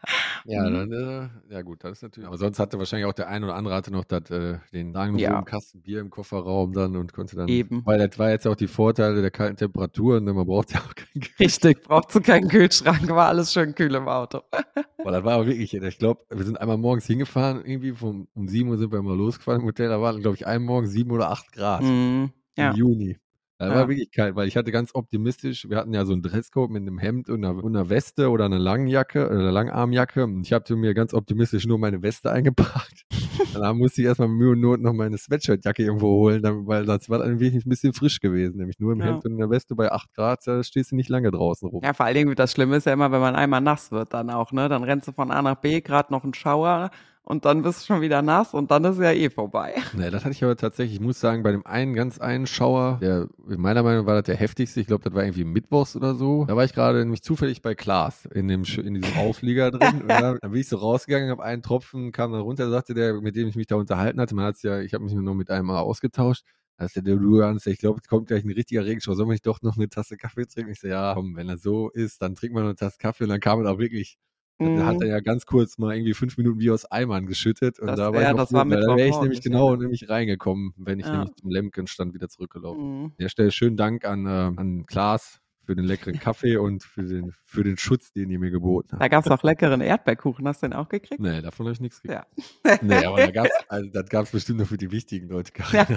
[SPEAKER 2] Ja, dann, ja gut, das ist natürlich. Aber sonst hatte wahrscheinlich auch der ein oder andere noch den sagenumwobenen Kasten Bier im Kofferraum dann und konnte dann.
[SPEAKER 1] Eben.
[SPEAKER 2] Weil das war jetzt auch die Vorteile der kalten Temperaturen, man braucht ja auch keinen Kühlschrank.
[SPEAKER 1] Richtig, braucht keinen Kühlschrank, war alles schön kühl im Auto.
[SPEAKER 2] Boah, das war aber wirklich, ich glaube, wir sind einmal morgens hingefahren, irgendwie um 7 Uhr sind wir mal losgefahren im Hotel, da waren, glaube ich, einen Morgen 7 oder 8 Grad im Juni. Das war wirklich kalt, weil ich hatte ganz optimistisch, wir hatten ja so einen Dresscode mit einem Hemd und einer Weste oder einer Langjacke oder einer Langarmjacke und ich hatte mir ganz optimistisch nur meine Weste eingepackt. Dann musste ich erstmal mit Mühe und Not noch meine Sweatshirtjacke irgendwo holen, weil sonst war das ein bisschen frisch gewesen, nämlich nur im Hemd und in der Weste bei 8 Grad, da stehst du nicht lange draußen rum.
[SPEAKER 1] Ja, vor allen Dingen, das Schlimme ist ja immer, wenn man einmal nass wird dann auch, ne? Dann rennst du von A nach B, gerade noch ein Schauer und dann bist du schon wieder nass und dann ist ja vorbei.
[SPEAKER 2] Nee, das hatte ich aber tatsächlich, ich muss sagen, bei dem einen Schauer, der in meiner Meinung war das der heftigste, ich glaube, das war irgendwie mittwochs oder so. Da war ich gerade nämlich zufällig bei Klaas in diesem Auflieger drin. Und dann bin ich so rausgegangen, habe einen Tropfen, kam dann runter, sagte der, mit dem ich mich da unterhalten hatte, ich habe mich noch mit einem mal ausgetauscht. Da ist der Luans, ich glaube, es kommt gleich ein richtiger Regenschauer, soll man nicht doch noch eine Tasse Kaffee trinken? Ich so, ja, komm, wenn das so ist, dann trinkt man noch eine Tasse Kaffee und dann kam es auch wirklich. Da hat er ja ganz kurz mal irgendwie 5 Minuten wie aus Eimern geschüttet und da wäre ich nämlich nämlich reingekommen, wenn ich nämlich zum Lemkenstand wieder zurückgelaufen. An der Stelle schönen Dank an Klaas für den leckeren Kaffee und für den Schutz, den ihr mir geboten habt.
[SPEAKER 1] Da gab es auch leckeren Erdbeerkuchen, hast du den auch gekriegt?
[SPEAKER 2] Nee, davon habe ich nichts gekriegt.
[SPEAKER 1] Ja.
[SPEAKER 2] Nee, aber das gab's bestimmt nur für die wichtigen Leute.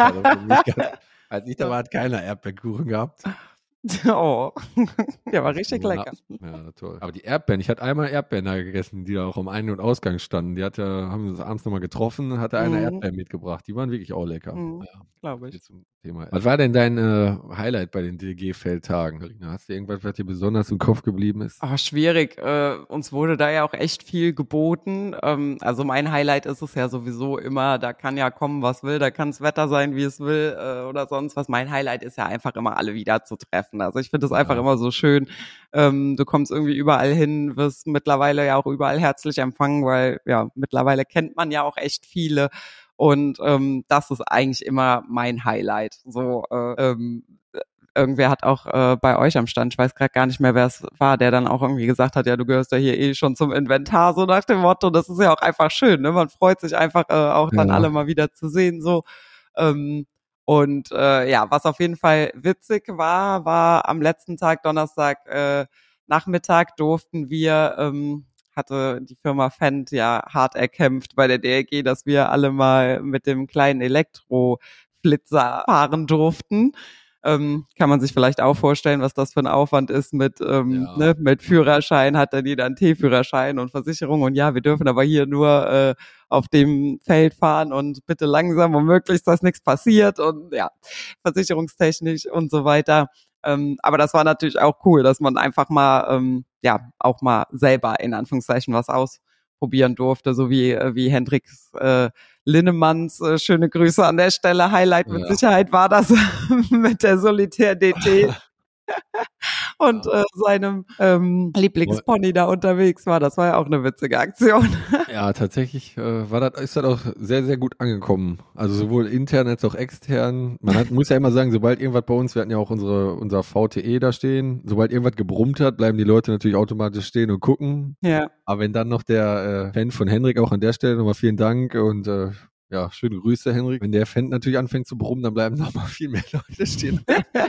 [SPEAKER 2] Als ich da war, hat keiner Erdbeerkuchen gehabt.
[SPEAKER 1] Oh, der war richtig lecker.
[SPEAKER 2] Ja, toll. Aber die Erdbeeren, ich hatte einmal Erdbeeren da gegessen, die da auch am Ein- und Ausgang standen. Haben uns abends nochmal getroffen, hatte einer Erdbeeren mitgebracht. Die waren wirklich auch lecker. Ja,
[SPEAKER 1] glaube ich.
[SPEAKER 2] Zum Thema. Was war denn dein Highlight bei den DLG-Feldtagen, Rina? Hast du irgendwas, was dir besonders im Kopf geblieben ist?
[SPEAKER 1] Schwierig. Uns wurde da ja auch echt viel geboten. Also mein Highlight ist es ja sowieso immer, da kann ja kommen, was will, da kann das Wetter sein, wie es will oder sonst was. Mein Highlight ist ja einfach immer, alle wieder zu treffen. Also ich finde es einfach immer so schön. Du kommst irgendwie überall hin, wirst mittlerweile ja auch überall herzlich empfangen, weil ja, mittlerweile kennt man ja auch echt viele. Und das ist eigentlich immer mein Highlight. So, irgendwer hat auch bei euch am Stand, ich weiß gerade gar nicht mehr, wer es war, der dann auch irgendwie gesagt hat, ja, du gehörst ja hier schon zum Inventar, so nach dem Motto. Das ist ja auch einfach schön, ne? Man freut sich einfach auch dann alle mal wieder zu sehen, so. Was auf jeden Fall witzig war am letzten Tag, Donnerstag Nachmittag, durften wir hatte die Firma Fendt ja hart erkämpft bei der DLG, dass wir alle mal mit dem kleinen Elektroflitzer fahren durften. Kann man sich vielleicht auch vorstellen, was das für ein Aufwand ist mit Führerschein, hat dann jeder einen T-Führerschein und Versicherung und ja, wir dürfen aber hier nur auf dem Feld fahren und bitte langsam und möglichst, dass nichts passiert und ja, versicherungstechnisch und so weiter. Aber das war natürlich auch cool, dass man einfach mal, auch mal selber in Anführungszeichen was ausprobieren durfte, so wie Hendrix Linnemanns, schöne Grüße an der Stelle, Highlight mit Sicherheit war das mit der Solitär DT und seinem Lieblingspony da unterwegs war. Das war ja auch eine witzige Aktion.
[SPEAKER 2] Ja, tatsächlich ist das auch sehr, sehr gut angekommen. Also sowohl intern als auch extern. Muss ja immer sagen, sobald irgendwas bei uns, wir hatten ja auch unser VTE da stehen, sobald irgendwas gebrummt hat, bleiben die Leute natürlich automatisch stehen und gucken.
[SPEAKER 1] Ja.
[SPEAKER 2] Aber wenn dann noch der Fan von Henrik, auch an der Stelle nochmal vielen Dank und schöne Grüße, Henrik. Wenn der Fan natürlich anfängt zu brummen, dann bleiben nochmal viel mehr Leute stehen.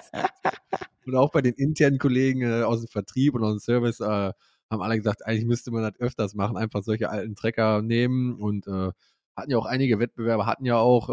[SPEAKER 2] Und auch bei den internen Kollegen aus dem Vertrieb und aus dem Service haben alle gesagt, eigentlich müsste man das öfters machen, einfach solche alten Trecker nehmen und hatten ja auch einige Mitbewerber hatten ja auch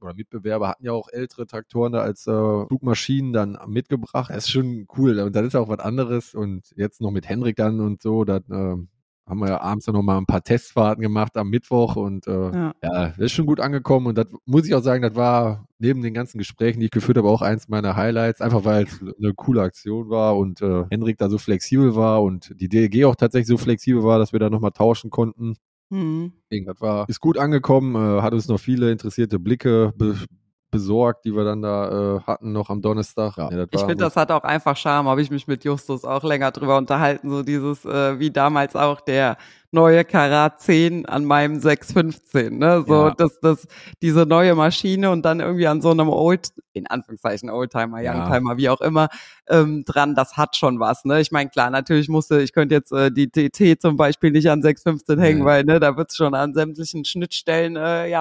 [SPEAKER 2] ältere Traktoren da als Flugmaschinen dann mitgebracht. Das ist schon cool und das ist auch was anderes und jetzt noch mit Henrik dann und so, das haben wir ja abends noch mal ein paar Testfahrten gemacht am Mittwoch und das ist schon gut angekommen und das muss ich auch sagen, das war neben den ganzen Gesprächen, die ich geführt habe, auch eins meiner Highlights, einfach weil es eine coole Aktion war und Henrik da so flexibel war und die DLG auch tatsächlich so flexibel war, dass wir da nochmal tauschen konnten. Das ist gut angekommen, hat uns noch viele interessierte Blicke besorgt, die wir dann da hatten noch am Donnerstag. Ja,
[SPEAKER 1] ich finde, das hat auch einfach Charme, habe ich mich mit Justus auch länger drüber unterhalten, so dieses, wie damals auch der neue Karat 10 an meinem 615, ne, so, diese neue Maschine und dann irgendwie an so einem in Anführungszeichen Oldtimer, Youngtimer, wie auch immer, dran, das hat schon was, ne, ich meine, klar, natürlich ich könnte jetzt die TT zum Beispiel nicht an 615 hängen, weil, ne, da wird's schon an sämtlichen Schnittstellen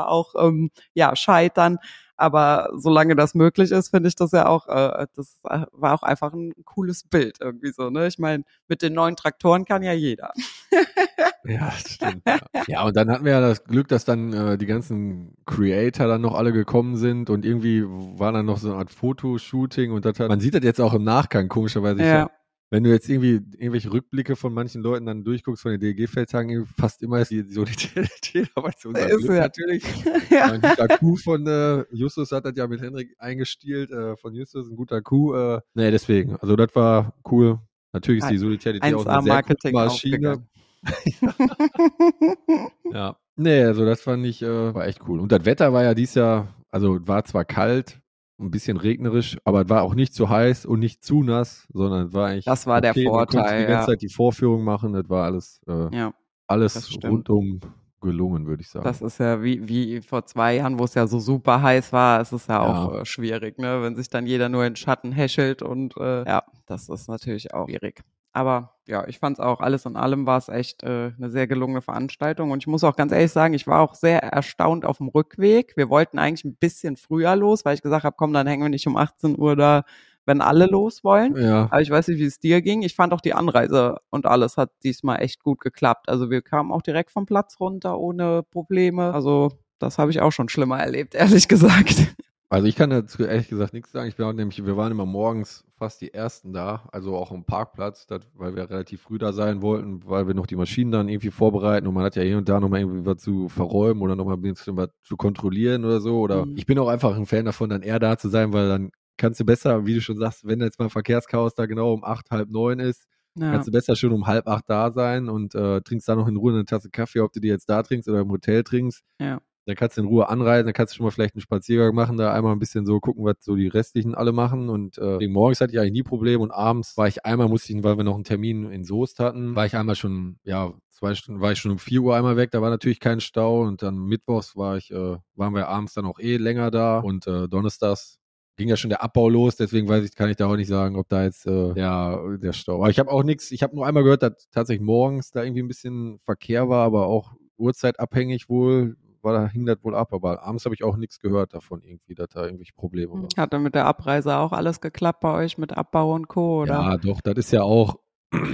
[SPEAKER 1] scheitern. Aber solange das möglich ist, finde ich das ja auch, das war auch einfach ein cooles Bild irgendwie so, ne? Ich meine, mit den neuen Traktoren kann ja jeder.
[SPEAKER 2] Ja, das stimmt. Ja, und dann hatten wir ja das Glück, dass dann die ganzen Creator dann noch alle gekommen sind und irgendwie war dann noch so eine Art Fotoshooting und man sieht das jetzt auch im Nachgang, komischerweise. Wenn du jetzt irgendwelche Rückblicke von manchen Leuten dann durchguckst von den DLG-Feldtagen, fast immer ist die Solidarität, aber zu unserem Glück natürlich. Ein guter Coup von Justus hat das ja mit Henrik eingestielt, von Justus ein guter Coup. Deswegen, also das war cool. Natürlich ist die Solidarität auch eine sehr gute Maschine. Ja, also das fand ich, war echt cool. Und das Wetter war ja dieses Jahr, also war zwar kalt, ein bisschen regnerisch, aber es war auch nicht zu heiß und nicht zu nass, sondern es war eigentlich
[SPEAKER 1] das war der Vorteil,
[SPEAKER 2] man konnte die ganze Zeit die Vorführung machen, das war alles rundum gelungen, würde ich sagen.
[SPEAKER 1] Das ist ja wie vor 2 Jahren, wo es ja so super heiß war, es ist ja auch schwierig, ne, wenn sich dann jeder nur in Schatten häschelt und das ist natürlich auch schwierig. Aber ja, ich fand's auch, alles in allem war es echt eine sehr gelungene Veranstaltung und ich muss auch ganz ehrlich sagen, ich war auch sehr erstaunt auf dem Rückweg. Wir wollten eigentlich ein bisschen früher los, weil ich gesagt habe, komm, dann hängen wir nicht um 18 Uhr da, wenn alle los wollen. Ja. Aber ich weiß nicht, wie es dir ging. Ich fand auch die Anreise und alles hat diesmal echt gut geklappt. Also wir kamen auch direkt vom Platz runter ohne Probleme. Also das habe ich auch schon schlimmer erlebt, ehrlich gesagt.
[SPEAKER 2] Also ich kann dazu ehrlich gesagt nichts sagen. Wir waren immer morgens fast die Ersten da, also auch am Parkplatz, weil wir relativ früh da sein wollten, weil wir noch die Maschinen dann irgendwie vorbereiten und man hat ja hier und da nochmal irgendwie was zu verräumen oder nochmal ein bisschen was zu kontrollieren oder so. Oder ich bin auch einfach ein Fan davon, dann eher da zu sein, weil dann kannst du besser, wie du schon sagst, wenn jetzt mal Verkehrschaos da genau um 8, halb 9 ist, kannst du besser schon um 7:30 da sein und trinkst da noch in Ruhe eine Tasse Kaffee, ob du die jetzt da trinkst oder im Hotel trinkst. Ja. Dann kannst du in Ruhe anreisen, dann kannst du schon mal vielleicht einen Spaziergang machen, da einmal ein bisschen so gucken, was so die restlichen alle machen. Und morgens hatte ich eigentlich nie Probleme und abends weil wir noch einen Termin in Soest hatten, war ich einmal schon, 2 Stunden, war ich schon um 4 Uhr einmal weg, da war natürlich kein Stau und dann mittwochs waren wir abends dann auch länger da und donnerstags ging ja schon der Abbau los, deswegen kann ich da auch nicht sagen, ob da jetzt der Stau. Aber ich habe nur einmal gehört, dass tatsächlich morgens da irgendwie ein bisschen Verkehr war, aber auch uhrzeitabhängig wohl. Hing das wohl ab, aber abends habe ich auch nichts gehört davon irgendwie, dass da irgendwelche Probleme waren.
[SPEAKER 1] Hat dann mit der Abreise auch alles geklappt bei euch mit Abbau und Co., oder?
[SPEAKER 2] Ja, doch, das ist ja auch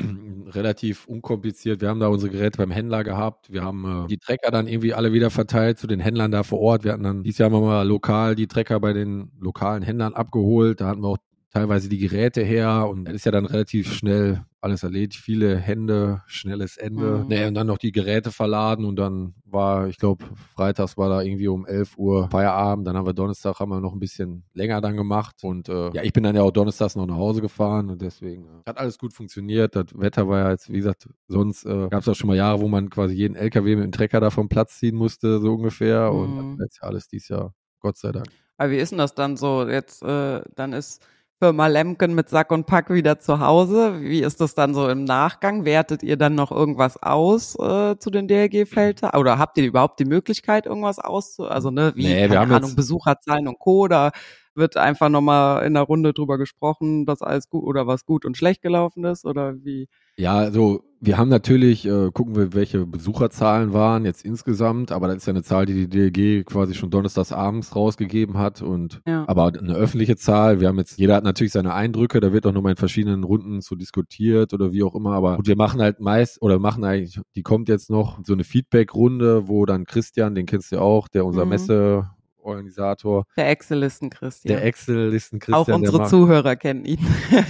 [SPEAKER 2] relativ unkompliziert. Wir haben da unsere Geräte beim Händler gehabt. Wir haben die Trecker dann irgendwie alle wieder verteilt zu den Händlern da vor Ort. Wir hatten dann dieses Jahr mal lokal die Trecker bei den lokalen Händlern abgeholt. Da hatten wir auch teilweise die Geräte her und das ist ja dann relativ schnell alles erledigt. Viele Hände, schnelles Ende. Und dann noch die Geräte verladen und dann war, ich glaube, freitags war da irgendwie um 11 Uhr Feierabend. Dann haben wir haben wir noch ein bisschen länger dann gemacht und ich bin dann ja auch donnerstags noch nach Hause gefahren und deswegen hat alles gut funktioniert. Das Wetter war ja jetzt, wie gesagt, sonst gab es auch schon mal Jahre, wo man quasi jeden LKW mit dem Trecker da vom Platz ziehen musste, so ungefähr und das ist jetzt alles dieses Jahr, Gott sei Dank.
[SPEAKER 1] Aber wie ist denn das dann so? Jetzt, dann ist Firma Lemken mit Sack und Pack wieder zu Hause. Wie ist das dann so im Nachgang? Wertet ihr dann noch irgendwas aus zu den DLG-Feldtagen? Oder habt ihr überhaupt die Möglichkeit, irgendwas also keine Ahnung, Besucherzahlen und Co. Oder wird einfach nochmal in der Runde drüber gesprochen, dass alles gut oder was gut und schlecht gelaufen ist? Oder wie?
[SPEAKER 2] Ja, also wir haben natürlich, gucken wir, welche Besucherzahlen waren jetzt insgesamt, aber das ist ja eine Zahl, die DLG quasi schon donnerstags abends rausgegeben hat aber eine öffentliche Zahl. Jeder hat natürlich seine Eindrücke, da wird auch nochmal in verschiedenen Runden so diskutiert oder wie auch immer, aber gut, wir machen halt die kommt jetzt noch so eine Feedback-Runde, wo dann Christian, den kennst du ja auch, der unser Messeorganisator.
[SPEAKER 1] Der Excel-Listen-Christian. Auch unsere Zuhörer kennen ihn.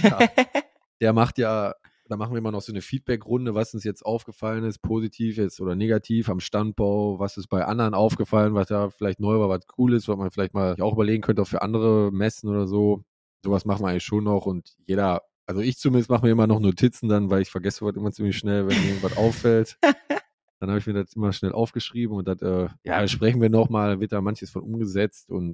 [SPEAKER 2] Der macht ja, da machen wir immer noch so eine Feedback-Runde, was uns jetzt aufgefallen ist, positiv jetzt oder negativ am Standbau, was ist bei anderen aufgefallen, was da vielleicht neu war, was cool ist, was man vielleicht mal auch überlegen könnte, auch für andere Messen oder so. Sowas machen wir eigentlich schon noch und also ich zumindest mache mir immer noch Notizen dann, weil ich vergesse was immer ziemlich schnell, wenn mir irgendwas auffällt. Dann habe ich mir das immer schnell aufgeschrieben und das sprechen wir nochmal, wird da manches von umgesetzt und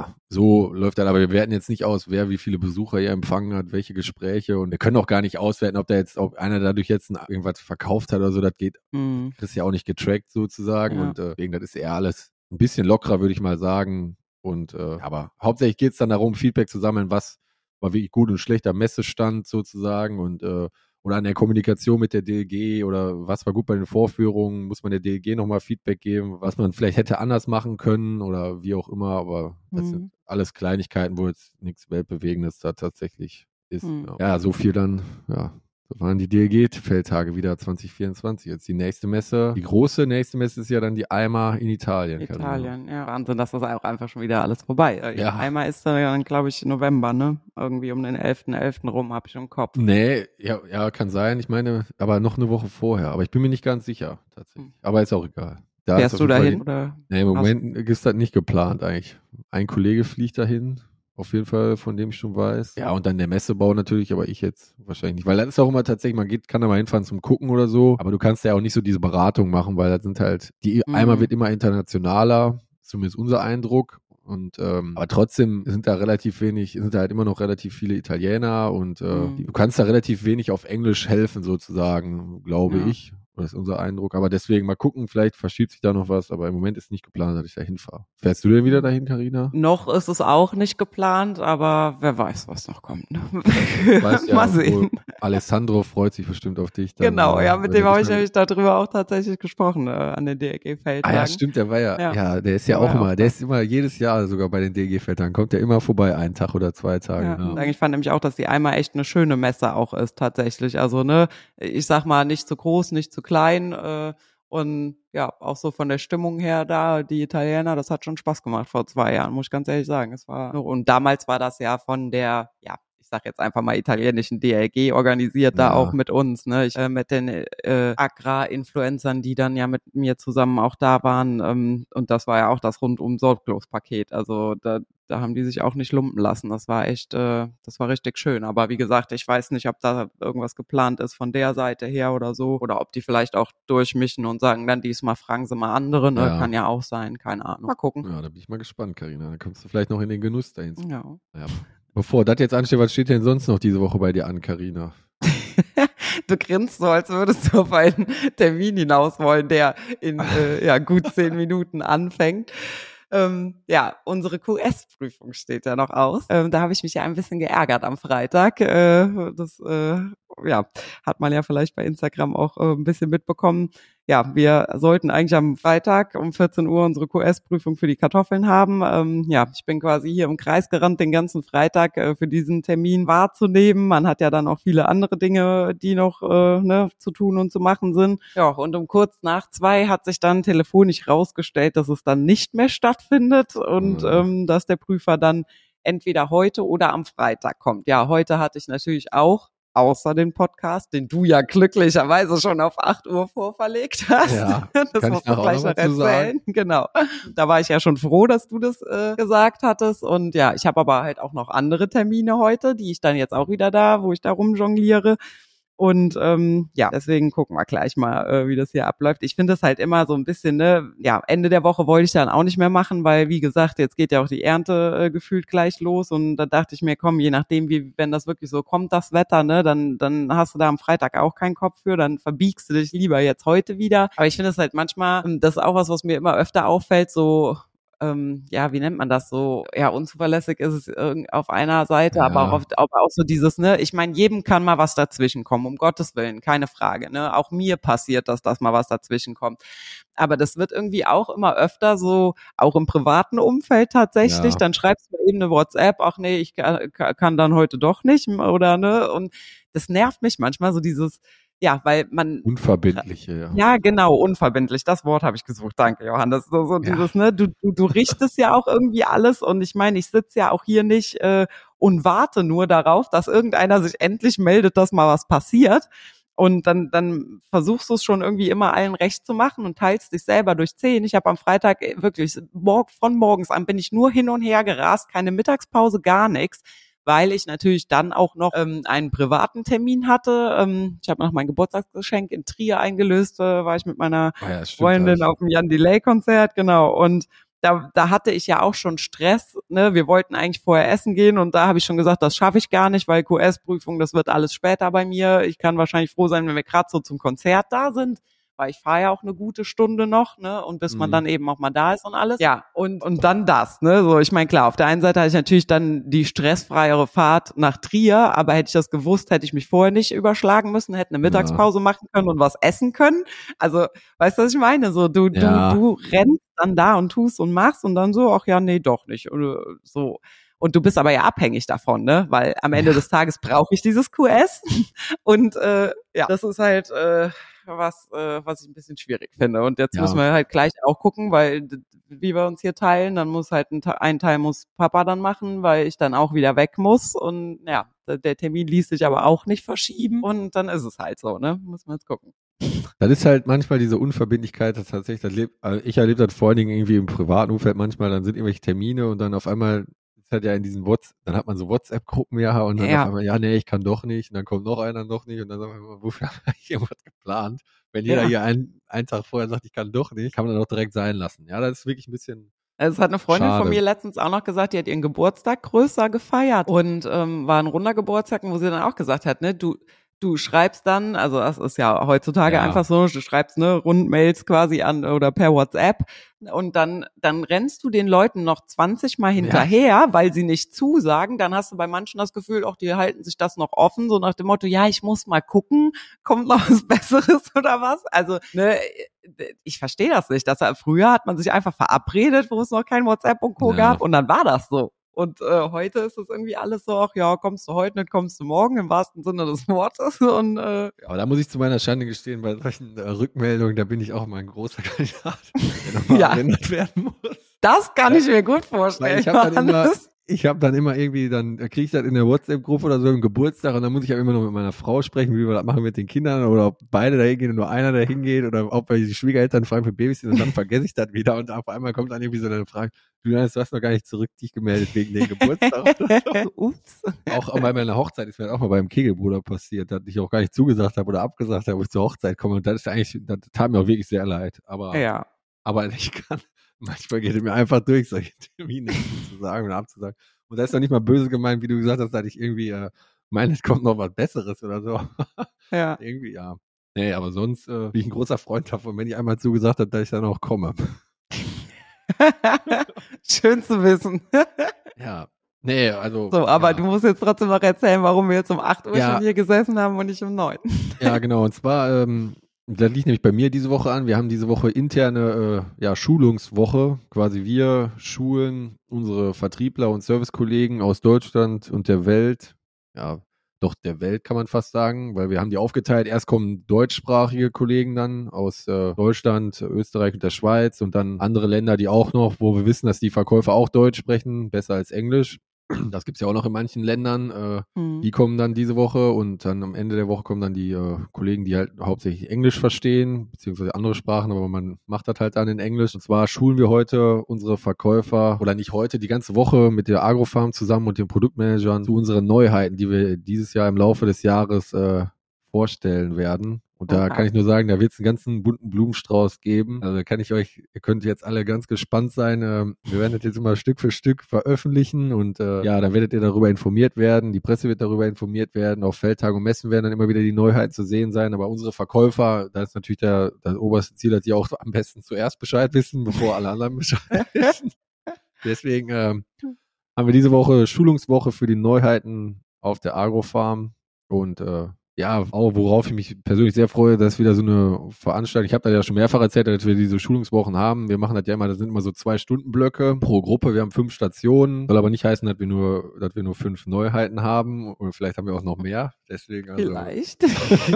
[SPEAKER 2] so läuft das. Aber wir werten jetzt nicht aus, wer wie viele Besucher hier empfangen hat, welche Gespräche und wir können auch gar nicht auswerten, ob einer dadurch jetzt irgendwas verkauft hat oder so, das geht, kriegst ja auch nicht getrackt sozusagen und deswegen, das ist eher alles ein bisschen lockerer, würde ich mal sagen und aber hauptsächlich geht es dann darum, Feedback zu sammeln, was war wirklich gut und schlecht am Messestand sozusagen und oder an der Kommunikation mit der DLG oder was war gut bei den Vorführungen, muss man der DLG nochmal Feedback geben, was man vielleicht hätte anders machen können oder wie auch immer, aber das sind alles Kleinigkeiten, wo jetzt nichts Weltbewegendes da tatsächlich ist. Ja, so viel dann, das waren die DLG-Feldtage wieder 2024. Jetzt die nächste Messe. Die große nächste Messe ist ja dann die EIMA in Italien.
[SPEAKER 1] Ja, Wahnsinn, dass das auch einfach schon wieder alles vorbei. Ja. EIMA ist dann, glaube ich, November, ne? Irgendwie um den 11.11. rum, habe ich im Kopf.
[SPEAKER 2] Nee, ja, kann sein. Ich meine, aber noch eine Woche vorher. Aber ich bin mir nicht ganz sicher, tatsächlich. Aber ist auch egal.
[SPEAKER 1] Fährst du dahin? Oder?
[SPEAKER 2] Nee, im Moment ist das nicht geplant eigentlich. Ein Kollege fliegt dahin. Auf jeden Fall, von dem ich schon weiß. Ja, und dann der Messebau natürlich, aber ich jetzt wahrscheinlich nicht. Weil das ist auch immer tatsächlich, kann da mal hinfahren zum Gucken oder so, aber du kannst ja auch nicht so diese Beratung machen, weil das sind halt, einmal wird immer internationaler, zumindest unser Eindruck. Und aber trotzdem sind da halt immer noch relativ viele Italiener und du kannst da relativ wenig auf Englisch helfen, sozusagen, glaube ich. Das ist unser Eindruck. Aber deswegen mal gucken, vielleicht verschiebt sich da noch was, aber im Moment ist nicht geplant, dass ich da hinfahre. Fährst du denn wieder dahin, Carina?
[SPEAKER 1] Noch ist es auch nicht geplant, aber wer weiß, was noch kommt. Ne?
[SPEAKER 2] Mal sehen. Alessandro freut sich bestimmt auf dich.
[SPEAKER 1] Dann, genau, mit dem habe ich nämlich darüber auch tatsächlich gesprochen, an den DLG-Feldtagen.
[SPEAKER 2] Ja, stimmt, der war ja, der ist ja auch immer, der ist immer jedes Jahr sogar bei den DLG-Feldtagen, kommt der immer vorbei, einen Tag oder 2 Tage.
[SPEAKER 1] Ja. Ich fand nämlich auch, dass die EIMA echt eine schöne Messe auch ist, tatsächlich. Also, ich sag mal, nicht zu groß, nicht zu klein, und ja, auch so von der Stimmung her da, die Italiener, das hat schon Spaß gemacht vor 2 Jahren, muss ich ganz ehrlich sagen. Und damals war das ja von der, ich sag jetzt einfach mal italienischen DLG organisiert, da auch mit uns, ne? Mit den Agra-Influencern, die dann ja mit mir zusammen auch da waren, und das war ja auch das Rundum-Sorglos-Paket. Also da haben die sich auch nicht lumpen lassen. Das war echt, das war richtig schön. Aber wie gesagt, ich weiß nicht, ob da irgendwas geplant ist von der Seite her oder so. Oder ob die vielleicht auch durchmischen und sagen, dann diesmal fragen sie mal andere. Ne? Ja. Kann ja auch sein, keine Ahnung. Mal gucken.
[SPEAKER 2] Ja, da bin ich mal gespannt, Carina. Dann kommst du vielleicht noch in den Genuss dahin. Ja. Bevor das jetzt ansteht, was steht denn sonst noch diese Woche bei dir an, Carina?
[SPEAKER 1] Du grinst so, als würdest du auf einen Termin hinaus wollen, der in gut 10 Minuten anfängt. Unsere QS-Prüfung steht ja noch aus. Da habe ich mich ja ein bisschen geärgert am Freitag. Das ja, hat man ja vielleicht bei Instagram auch ein bisschen mitbekommen. Ja, wir sollten eigentlich am Freitag um 14 Uhr unsere QS-Prüfung für die Kartoffeln haben. Ja, ich bin quasi hier im Kreis gerannt den ganzen Freitag für diesen Termin wahrzunehmen. Man hat ja dann auch viele andere Dinge, die noch zu tun und zu machen sind. Ja, und um kurz nach 2 hat sich dann telefonisch rausgestellt, dass es dann nicht mehr stattfindet und dass der Prüfer dann entweder heute oder am Freitag kommt. Ja, heute hatte ich natürlich auch außer den Podcast, den du ja glücklicherweise schon auf 8 Uhr vorverlegt hast.
[SPEAKER 2] Ja,
[SPEAKER 1] das musst du gleich noch erzählen. Genau. Da war ich ja schon froh, dass du das gesagt hattest. Und ja, ich habe aber halt auch noch andere Termine heute, die ich dann jetzt auch wieder wo ich da rumjongliere. Und ja, deswegen gucken wir gleich mal, wie das hier abläuft. Ich finde es halt immer so ein bisschen, Ende der Woche wollte ich dann auch nicht mehr machen, weil, wie gesagt, jetzt geht ja auch die Ernte gefühlt gleich los. Und da dachte ich mir, komm, je nachdem, wenn das wirklich so kommt, das Wetter, ne, dann hast du da am Freitag auch keinen Kopf für, dann verbiegst du dich lieber jetzt heute wieder. Aber ich finde es halt manchmal, das ist auch was mir immer öfter auffällt, so wie nennt man das so? Ja, unzuverlässig ist es auf einer Seite, aber auch so dieses, ne, ich meine, jedem kann mal was dazwischen kommen, um Gottes Willen, keine Frage, ne? Auch mir passiert dass mal was dazwischen kommt. Aber das wird irgendwie auch immer öfter so, auch im privaten Umfeld tatsächlich, dann schreibst du eben eine WhatsApp, ach nee, ich kann dann heute doch nicht, oder ne? Und das nervt mich manchmal, so dieses, ja, weil man...
[SPEAKER 2] Unverbindliche, ja.
[SPEAKER 1] Ja, genau, unverbindlich. Das Wort habe ich gesucht. Danke, Johannes. So dieses, ne, du richtest ja auch irgendwie alles und ich meine, ich sitze ja auch hier nicht und warte nur darauf, dass irgendeiner sich endlich meldet, dass mal was passiert. Und dann versuchst du es schon irgendwie immer allen recht zu machen und teilst dich selber durch 10. Ich habe am Freitag wirklich von morgens an bin ich nur hin und her gerast, keine Mittagspause, gar nichts, weil ich natürlich dann auch noch einen privaten Termin hatte. Ich habe noch mein Geburtstagsgeschenk in Trier eingelöst, war ich mit meiner Freundin auf dem Jan Delay-Konzert, genau. Und da hatte ich ja auch schon Stress, ne? Wir wollten eigentlich vorher essen gehen und da habe ich schon gesagt, das schaffe ich gar nicht, weil QS-Prüfung, das wird alles später bei mir. Ich kann wahrscheinlich froh sein, wenn wir gerade so zum Konzert da sind, weil ich fahre ja auch eine gute Stunde noch, ne, und bis man dann eben auch mal da ist und alles. Ja, und dann das, ne, so, ich meine, klar, auf der einen Seite hatte ich natürlich dann die stressfreiere Fahrt nach Trier, aber hätte ich das gewusst, hätte ich mich vorher nicht überschlagen müssen, hätte eine Mittagspause machen können und was essen können. Also, weißt du, was ich meine? So, du rennst dann da und tust und machst und dann so, ach ja, nee, doch nicht, oder so. Und du bist aber ja abhängig davon, ne? Weil am Ende des Tages brauche ich dieses QS. Und das ist halt was ich ein bisschen schwierig finde. Und jetzt müssen wir halt gleich auch gucken, weil wie wir uns hier teilen, dann muss halt ein Teil muss Papa dann machen, weil ich dann auch wieder weg muss. Und ja, der Termin ließ sich aber auch nicht verschieben. Und dann ist es halt so, ne? Muss man jetzt gucken.
[SPEAKER 2] Das ist halt manchmal diese Unverbindlichkeit, das tatsächlich, ich erlebe das vor allen Dingen irgendwie im privaten Umfeld manchmal, dann sind irgendwelche Termine und dann auf einmal ist halt ja in diesen dann hat man so WhatsApp-Gruppen und dann auf einmal, nee, ich kann doch nicht und dann kommt noch einer noch nicht und dann sagen wir, wofür habe ich irgendwas geplant? Wenn jeder hier einen Tag vorher sagt, ich kann doch nicht, kann man dann auch direkt sein lassen. Ja, das ist wirklich ein bisschen...
[SPEAKER 1] Es hat eine Freundin von mir letztens auch noch gesagt, die hat ihren Geburtstag größer gefeiert und war ein runder Geburtstag, wo sie dann auch gesagt hat, ne, du schreibst dann, also das ist ja heutzutage einfach so, du schreibst Rundmails quasi an oder per WhatsApp und dann rennst du den Leuten noch 20 Mal hinterher, weil sie nicht zusagen, dann hast du bei manchen das Gefühl, auch die halten sich das noch offen, so nach dem Motto, ja, ich muss mal gucken, kommt noch was Besseres oder was? Also, ne, ich verstehe das nicht. Früher hat man sich einfach verabredet, wo es noch kein WhatsApp und Co. gab und dann war das so. Und heute ist es irgendwie alles so, ach ja, kommst du heute nicht, kommst du morgen, im wahrsten Sinne des Wortes. Und,
[SPEAKER 2] aber da muss ich zu meiner Schande gestehen, bei solchen Rückmeldungen, da bin ich auch mal ein großer Kandidat, der nochmal erinnert werden muss.
[SPEAKER 1] Das kann ich mir gut vorstellen.
[SPEAKER 2] Ich habe dann immer irgendwie, dann kriege ich das in der WhatsApp-Gruppe oder so im Geburtstag und dann muss ich ja immer noch mit meiner Frau sprechen, wie wir das machen mit den Kindern oder ob beide da hingehen und nur einer da hingeht oder ob wir die Schwiegereltern fragen für Babys und dann vergesse ich das wieder und auf einmal kommt dann irgendwie so eine Frage, du hast noch gar nicht zurück dich gemeldet wegen dem Geburtstag. Ups. Auch bei meiner Hochzeit ist mir auch mal beim Kegelbruder passiert, dass ich auch gar nicht zugesagt habe oder abgesagt habe, wo ich zur Hochzeit komme und das tat mir auch wirklich sehr leid. Aber ich kann... Manchmal geht es mir einfach durch, solche Termine zu sagen oder abzusagen. Und das ist doch nicht mal böse gemeint, wie du gesagt hast, dass ich irgendwie meine, es kommt noch was Besseres oder so.
[SPEAKER 1] Ja.
[SPEAKER 2] Irgendwie, ja. Nee, aber sonst bin ich ein großer Freund davon, wenn ich einmal zugesagt habe, dass ich dann auch komme.
[SPEAKER 1] Schön zu wissen.
[SPEAKER 2] Ja. Nee, also.
[SPEAKER 1] So, aber du musst jetzt trotzdem noch erzählen, warum wir jetzt um 8 Uhr schon hier gesessen haben und nicht um 9.
[SPEAKER 2] Ja, genau. Und zwar, das liegt nämlich bei mir diese Woche an. Wir haben diese Woche interne Schulungswoche. Quasi wir schulen unsere Vertriebler und Servicekollegen aus Deutschland und der Welt. Ja, doch der Welt kann man fast sagen, weil wir haben die aufgeteilt. Erst kommen deutschsprachige Kollegen dann aus Deutschland, Österreich und der Schweiz und dann andere Länder, die auch noch, wo wir wissen, dass die Verkäufer auch Deutsch sprechen, besser als Englisch. Das gibt's ja auch noch in manchen Ländern. Die kommen dann diese Woche und dann am Ende der Woche kommen dann die Kollegen, die halt hauptsächlich Englisch verstehen, beziehungsweise andere Sprachen, aber man macht das halt dann in Englisch. Und zwar schulen wir heute unsere Verkäufer, oder nicht heute, die ganze Woche mit der Agrofarm zusammen und den Produktmanagern zu unseren Neuheiten, die wir dieses Jahr im Laufe des Jahres vorstellen werden. Und da kann ich nur sagen, da wird es einen ganzen bunten Blumenstrauß geben. Also da kann ich euch, ihr könnt jetzt alle ganz gespannt sein. Wir werden das jetzt immer Stück für Stück veröffentlichen und dann werdet ihr darüber informiert werden. Die Presse wird darüber informiert werden. Auf Feldtagen und Messen werden dann immer wieder die Neuheiten zu sehen sein. Aber unsere Verkäufer, da ist natürlich das oberste Ziel, dass die auch am besten zuerst Bescheid wissen, bevor alle anderen Bescheid wissen. Deswegen haben wir diese Woche Schulungswoche für die Neuheiten auf der Agrofarm und auch worauf ich mich persönlich sehr freue, dass wieder so eine Veranstaltung, ich habe da ja schon mehrfach erzählt, dass wir diese Schulungswochen haben. Wir machen das ja immer, das sind immer so 2-Stunden-Blöcke pro Gruppe. Wir haben 5 Stationen. Soll aber nicht heißen, dass wir nur 5 Neuheiten haben. Oder vielleicht haben wir auch noch mehr. Deswegen
[SPEAKER 1] Vielleicht.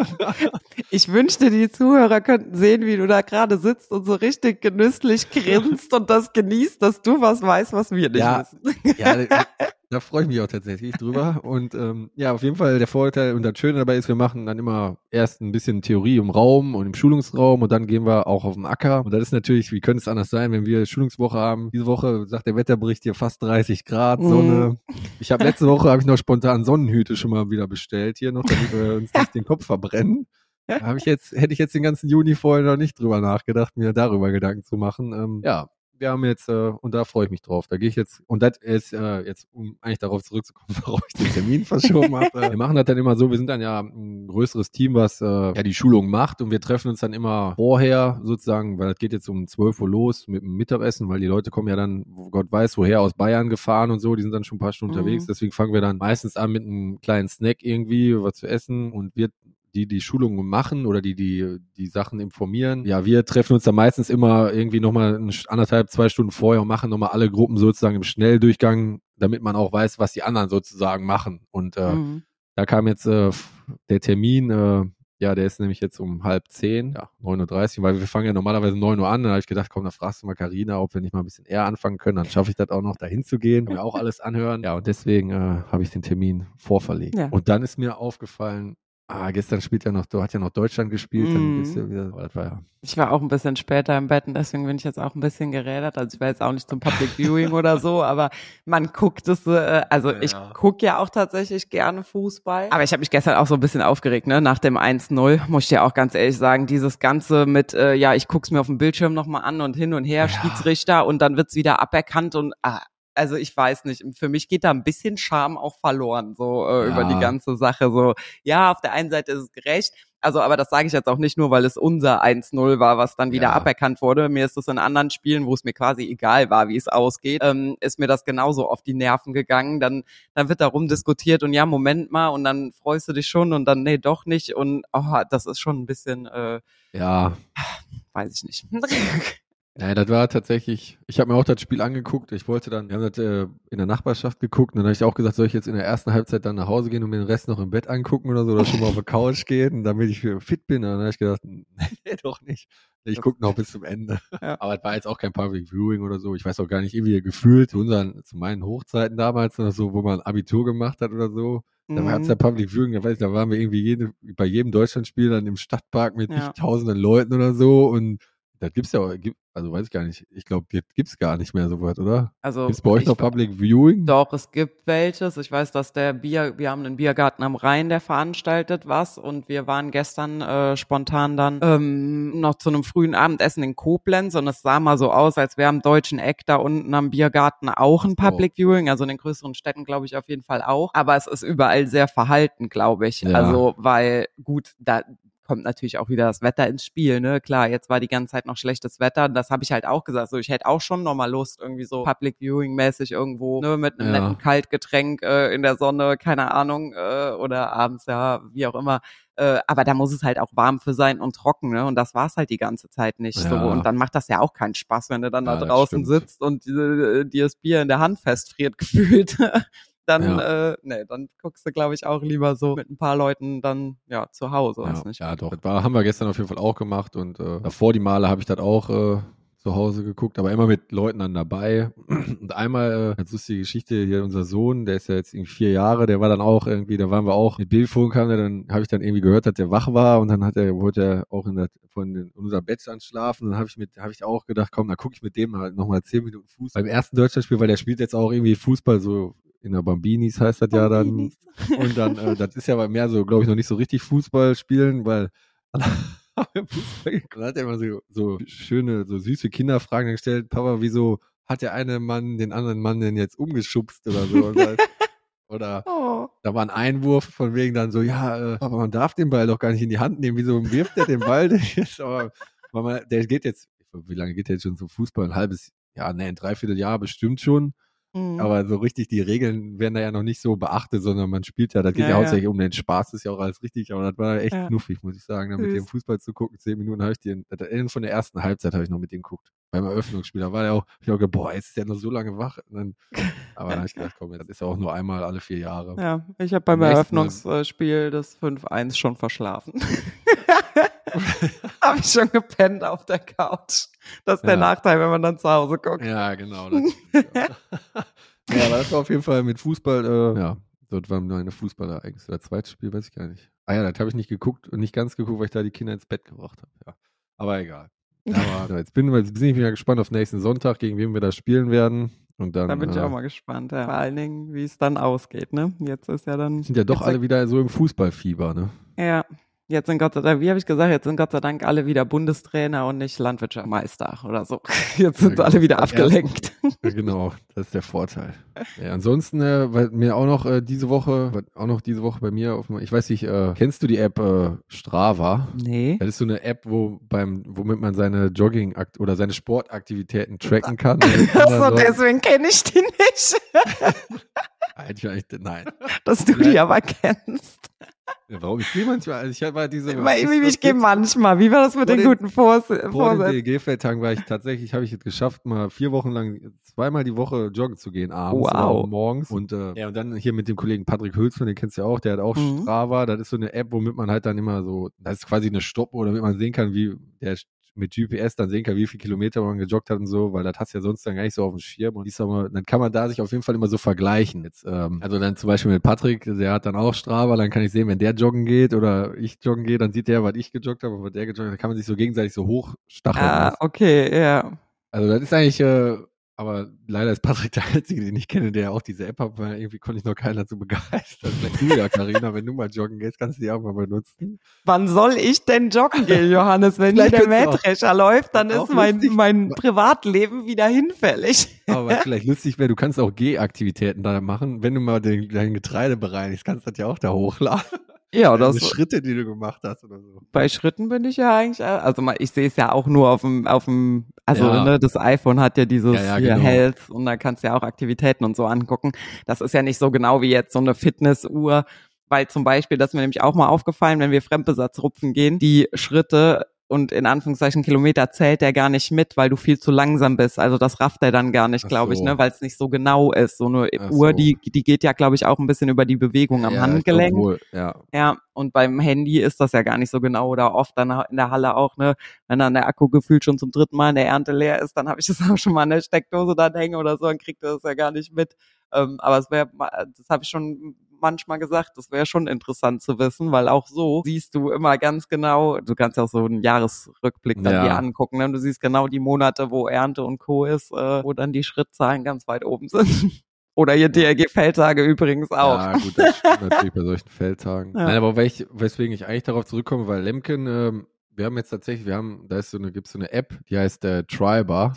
[SPEAKER 1] Ich wünschte, die Zuhörer könnten sehen, wie du da gerade sitzt und so richtig genüsslich grinst und das genießt, dass du was weißt, was wir nicht wissen.
[SPEAKER 2] Ja, da freue ich mich auch tatsächlich drüber. Und auf jeden Fall der Vorteil und das Schöne dabei ist, wir machen dann immer erst ein bisschen Theorie im Raum und im Schulungsraum und dann gehen wir auch auf den Acker. Und das ist natürlich, wie könnte es anders sein, wenn wir Schulungswoche haben. Diese Woche sagt der Wetterbericht hier fast 30 Grad, Sonne. Letzte Woche habe ich noch spontan Sonnenhüte schon mal wieder bestellt hier noch, damit wir uns nicht den Kopf verbrennen. Hätte ich jetzt den ganzen Juni vorher noch nicht drüber nachgedacht, mir darüber Gedanken zu machen. Wir haben jetzt, und da freue ich mich drauf. Da gehe ich jetzt, und das ist jetzt, um eigentlich darauf zurückzukommen, warum ich den Termin verschoben habe. Wir machen das dann immer so, wir sind dann ja ein größeres Team, was die Schulung macht und wir treffen uns dann immer vorher sozusagen, weil das geht jetzt um 12 Uhr los mit dem Mittagessen, weil die Leute kommen ja dann, Gott weiß woher, aus Bayern gefahren und so, die sind dann schon ein paar Stunden unterwegs. Deswegen fangen wir dann meistens an mit einem kleinen Snack irgendwie, was zu essen und die Schulungen machen oder die Sachen informieren. Ja, wir treffen uns dann meistens immer irgendwie nochmal 1,5-2 Stunden vorher und machen nochmal alle Gruppen sozusagen im Schnelldurchgang, damit man auch weiß, was die anderen sozusagen machen. Und da kam jetzt der Termin, der ist nämlich jetzt um 9:30, 9:30, weil wir fangen ja normalerweise 9 Uhr an. Dann habe ich gedacht, komm, da fragst du mal Carina, ob wir nicht mal ein bisschen eher anfangen können. Dann schaffe ich das auch noch, dahin zu gehen, mir auch alles anhören. Ja, und deswegen habe ich den Termin vorverlegt. Ja. Und dann ist mir aufgefallen, gestern hat ja noch Deutschland gespielt, dann bist du wieder,
[SPEAKER 1] Ich war auch ein bisschen später im Bett und deswegen bin ich jetzt auch ein bisschen gerädert. Also ich war jetzt auch nicht zum Public Viewing oder so, aber man guckt es, ich gucke ja auch tatsächlich gerne Fußball. Aber ich habe mich gestern auch so ein bisschen aufgeregt, ne? Nach dem 1-0, muss ich dir auch ganz ehrlich sagen, dieses Ganze mit, ich guck's mir auf dem Bildschirm nochmal an und hin und her, Schiedsrichter und dann wird's wieder aberkannt und also ich weiß nicht, für mich geht da ein bisschen Charme auch verloren, so über die ganze Sache. So, ja, auf der einen Seite ist es gerecht, also aber das sage ich jetzt auch nicht nur, weil es unser 1-0 war, was dann wieder aberkannt wurde. Mir ist es in anderen Spielen, wo es mir quasi egal war, wie es ausgeht, ist mir das genauso auf die Nerven gegangen. Dann wird da rumdiskutiert und ja, Moment mal, und dann freust du dich schon und dann, nee, doch nicht. Und das ist schon ein bisschen, weiß ich nicht.
[SPEAKER 2] Ja, das war tatsächlich, ich habe mir auch das Spiel angeguckt, wir haben das in der Nachbarschaft geguckt und dann habe ich auch gesagt, soll ich jetzt in der ersten Halbzeit dann nach Hause gehen und mir den Rest noch im Bett angucken oder schon mal auf der Couch gehen, damit ich fit bin. Und dann habe ich gedacht, nee, doch nicht. Ich gucke noch bis zum Ende. Ja. Aber es war jetzt auch kein Public Viewing oder so. Ich weiß auch gar nicht, irgendwie gefühlt zu meinen Hochzeiten damals oder so, wo man Abitur gemacht hat oder so. Da gab es ja Public Viewing, da waren wir irgendwie bei jedem Deutschlandspiel dann im Stadtpark mit tausenden Leuten oder so und das gibt's ja, also weiß ich gar nicht. Ich glaube, jetzt gibt's gar nicht mehr so was, oder?
[SPEAKER 1] Also
[SPEAKER 2] gibt's bei euch noch Public Viewing?
[SPEAKER 1] Doch, es gibt welches. Ich weiß, dass wir haben einen Biergarten am Rhein, der veranstaltet was und wir waren gestern spontan dann noch zu einem frühen Abendessen in Koblenz und es sah mal so aus, als wäre am Deutschen Eck da unten am Biergarten auch ein Public Viewing, also in den größeren Städten glaube ich auf jeden Fall auch, aber es ist überall sehr verhalten, glaube ich. Ja. Also, weil gut, da kommt natürlich auch wieder das Wetter ins Spiel, ne? Klar, jetzt war die ganze Zeit noch schlechtes Wetter. Das habe ich halt auch gesagt. So, ich hätte auch schon nochmal Lust, irgendwie so Public Viewing-mäßig irgendwo, ne, mit einem netten Kaltgetränk in der Sonne, keine Ahnung, oder abends, ja, wie auch immer. Aber da muss es halt auch warm für sein und trocken, ne? Und das war es halt die ganze Zeit nicht so. Und dann macht das ja auch keinen Spaß, wenn du dann da draußen sitzt und dir das Bier in der Hand festfriert gefühlt. Dann, dann guckst du, glaube ich, auch lieber so mit ein paar Leuten dann, zu Hause.
[SPEAKER 2] Ja, doch. Das haben wir gestern auf jeden Fall auch gemacht und davor die Male habe ich das auch zu Hause geguckt, aber immer mit Leuten dann dabei. Und einmal, ganz lustige Geschichte, hier unser Sohn, der ist ja jetzt irgendwie 4 Jahre, der war dann auch irgendwie, da waren wir auch mit Babyfon, dann habe ich dann irgendwie gehört, dass der wach war und dann wollte er auch in unserem Bett dann schlafen. Dann habe ich auch gedacht, komm, dann gucke ich mit dem halt nochmal 10 Minuten Fußball. Beim ersten Deutschlandspiel, weil der spielt jetzt auch irgendwie Fußball so in der Bambinis heißt das ja dann. Und dann, das ist ja aber mehr so, glaube ich, noch nicht so richtig Fußball spielen, weil Fußball hat er immer so schöne, so süße Kinderfragen gestellt. Papa, wieso hat der eine Mann den anderen Mann denn jetzt umgeschubst oder so? Oder da war ein Einwurf von wegen dann so, aber man darf den Ball doch gar nicht in die Hand nehmen. Wieso wirft der den Ball denn jetzt? Aber der geht jetzt, wie lange geht der jetzt schon zum Fußball? Ein halbes Jahr, ein Dreivierteljahr bestimmt schon. Aber so richtig, die Regeln werden da ja noch nicht so beachtet, sondern man spielt das geht ja hauptsächlich um den Spaß, ist ja auch alles richtig, aber das war echt knuffig, muss ich sagen, da mit dem Fußball zu gucken, 10 Minuten habe ich das Ende von der ersten Halbzeit habe ich noch mit dem geguckt, beim Eröffnungsspiel, da war der auch, ich habe gedacht, boah, jetzt ist der noch so lange wach, aber dann habe ich gedacht, komm, das ist ja auch nur einmal alle 4 Jahre.
[SPEAKER 1] Ja, ich habe beim Eröffnungsspiel das 5-1 schon verschlafen. Habe ich schon gepennt auf der Couch. Das ist der Nachteil, wenn man dann zu Hause guckt.
[SPEAKER 2] Ja, genau. Aber das war auf jeden Fall mit Fußball, dort war meine Fußballereignisse. Das zweite Spiel weiß ich gar nicht. Das habe ich nicht geguckt und nicht ganz geguckt, weil ich da die Kinder ins Bett gebracht habe. Ja. Aber egal. Aber jetzt bin ich wieder gespannt auf nächsten Sonntag, gegen wen wir da spielen werden. Und dann,
[SPEAKER 1] da bin ich auch mal gespannt, ja. Vor allen Dingen, wie es dann ausgeht, ne? Jetzt ist ja dann...
[SPEAKER 2] Sind ja doch alle wieder so im Fußballfieber, ne?
[SPEAKER 1] Ja. Jetzt sind Gott sei Dank, wie habe ich gesagt, jetzt sind Gott sei Dank alle wieder Bundestrainer und nicht Landwirtschaftsmeister oder so. Jetzt sind alle wieder abgelenkt.
[SPEAKER 2] Ja, genau, das ist der Vorteil. Ja, ansonsten, weil mir auch noch diese Woche bei mir, ich weiß nicht, kennst du die App Strava?
[SPEAKER 1] Nee.
[SPEAKER 2] Das ist so eine App, womit man seine oder seine Sportaktivitäten tracken kann.
[SPEAKER 1] Achso, deswegen kenne ich die nicht.
[SPEAKER 2] Nein.
[SPEAKER 1] Dass du die aber kennst.
[SPEAKER 2] Ja, warum? Ich gehe manchmal, also ich
[SPEAKER 1] gehe manchmal. Wie war das mit den guten Vorsätzen?
[SPEAKER 2] Vor den DLG-Feldtagen habe ich es geschafft, mal 4 Wochen lang 2-mal die Woche joggen zu gehen, abends oder morgens. Und dann hier mit dem Kollegen Patrick Hülsmann, den kennst du ja auch, der hat auch Strava. Das ist so eine App, womit man halt dann immer so, das ist quasi eine Stoppuhr, damit man sehen kann, wie der mit GPS dann sehen kann, wie viele Kilometer man gejoggt hat und so, weil das hast du ja sonst dann gar nicht so auf dem Schirm und dann kann man da sich auf jeden Fall immer so vergleichen. Jetzt, also dann zum Beispiel mit Patrick, der hat dann auch Strava, dann kann ich sehen, wenn der joggen geht oder ich joggen gehe, dann sieht der, was ich gejoggt habe und was der gejoggt hat, dann kann man sich so gegenseitig so hochstacheln.
[SPEAKER 1] Ah, okay, ja.
[SPEAKER 2] Also das ist eigentlich, aber leider ist Patrick der Einzige, den ich kenne, der auch diese App hat, weil irgendwie konnte ich noch keinen dazu begeistern. Vielleicht du ja, Carina, wenn du mal joggen gehst, kannst du die auch mal benutzen.
[SPEAKER 1] Wann soll ich denn joggen gehen, Johannes? Wenn hier der Mähdrescher läuft, dann ist mein Privatleben wieder hinfällig.
[SPEAKER 2] Aber was vielleicht lustig wäre, du kannst auch Gehaktivitäten da machen. Wenn du mal dein Getreide bereinigst, kannst du das ja auch da hochladen.
[SPEAKER 1] Ja, oder so.
[SPEAKER 2] Schritte, die du gemacht hast oder so.
[SPEAKER 1] Bei Schritten bin ich ja eigentlich, also ich sehe es ja auch nur auf dem, ne, das iPhone hat ja dieses
[SPEAKER 2] genau.
[SPEAKER 1] Health und da kannst du ja auch Aktivitäten und so angucken. Das ist ja nicht so genau wie jetzt so eine Fitnessuhr, weil zum Beispiel, das ist mir nämlich auch mal aufgefallen, wenn wir Fremdbesatzrupfen gehen, die Schritte und in Anführungszeichen Kilometer zählt der gar nicht mit, weil du viel zu langsam bist. Also das rafft er dann gar nicht, glaube ich, ne, weil es nicht so genau ist. So eine Uhr, die geht ja, glaube ich, auch ein bisschen über die Bewegung am Handgelenk.
[SPEAKER 2] Wohl,
[SPEAKER 1] ja, und beim Handy ist das ja gar nicht so genau oder oft dann in der Halle auch, ne, wenn dann der Akku gefühlt schon zum 3. Mal in der Ernte leer ist, dann habe ich das auch schon mal in der Steckdose dann hängen oder so, dann kriegt er das ja gar nicht mit. Aber das habe ich schon manchmal gesagt, das wäre schon interessant zu wissen, weil auch so siehst du immer ganz genau, du kannst ja auch so einen Jahresrückblick dann dir angucken, ne? Du siehst genau die Monate, wo Ernte und Co. ist, wo dann die Schrittzahlen ganz weit oben sind. Oder hier DLG-Feldtage übrigens auch.
[SPEAKER 2] Ja, gut, das stimmt natürlich bei solchen Feldtagen. Ja. Nein, aber weswegen ich eigentlich darauf zurückkomme, weil Lemken, wir haben jetzt tatsächlich, gibt's so eine App, die heißt Triber,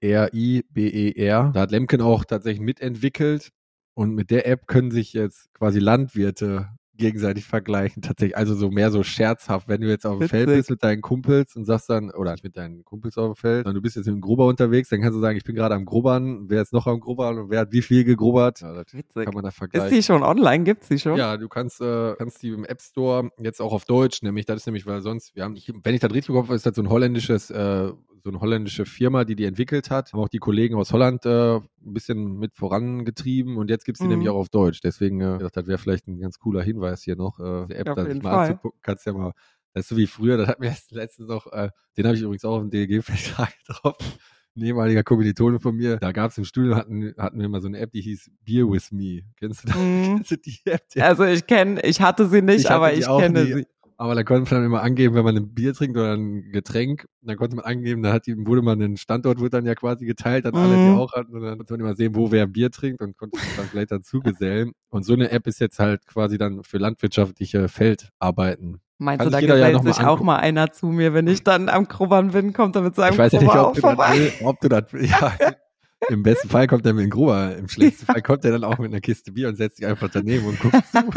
[SPEAKER 2] Triber. Da hat Lemken auch tatsächlich mitentwickelt. Und mit der App können sich jetzt quasi Landwirte gegenseitig vergleichen, tatsächlich. Also so mehr so scherzhaft, wenn du jetzt auf dem Feld bist mit deinen Kumpels und sagst dann, oder nicht mit deinen Kumpels auf dem Feld, sondern du bist jetzt mit dem Grubber unterwegs, dann kannst du sagen, ich bin gerade am Grubbern, wer ist noch am Grubbern und wer hat wie viel gegrubbert. Ja, das kann man da vergleichen.
[SPEAKER 1] Ist die schon online? Gibt's die schon?
[SPEAKER 2] Ja, du kannst die im App Store jetzt auch auf Deutsch, nämlich, das ist nämlich, weil sonst, wenn ich das richtig im Kopf habe, ist das so eine holländische Firma, die entwickelt hat. Haben auch die Kollegen aus Holland ein bisschen mit vorangetrieben und jetzt gibt's die nämlich auch auf Deutsch. Deswegen, das wäre vielleicht ein ganz cooler Hinweis hier noch, die App da mal anzugucken. Kannst ja mal, das ist so wie früher, das hat mir erst letztens noch, den habe ich übrigens auch auf dem DLG-Vertrag drauf. Ein ehemaliger Kommilitone von mir, da gab es im Studium, hatten wir mal so eine App, die hieß Beer with Me. Kennst du das? Kennst du die App? Also
[SPEAKER 1] ich hatte sie nicht, aber ich kenne sie.
[SPEAKER 2] Aber da konnte man dann immer angeben, wenn man ein Bier trinkt oder ein Getränk, dann konnte man angeben, wurde man ein Standort, wurde dann ja quasi geteilt an alle, die auch hatten, und dann konnte man immer sehen, wo wer Bier trinkt und konnte sich dann vielleicht dazu gesellen. Und so eine App ist jetzt halt quasi dann für landwirtschaftliche Feldarbeiten.
[SPEAKER 1] Meinst du, da gesellt sich auch mal einer zu mir, wenn ich dann am Grubbern bin, kommt er mit seinem Grubber auch vorbei?
[SPEAKER 2] Ob du das ja, im besten Fall kommt er mit dem Gruber, im schlechtesten Fall kommt er dann auch mit einer Kiste Bier und setzt sich einfach daneben und guckt zu.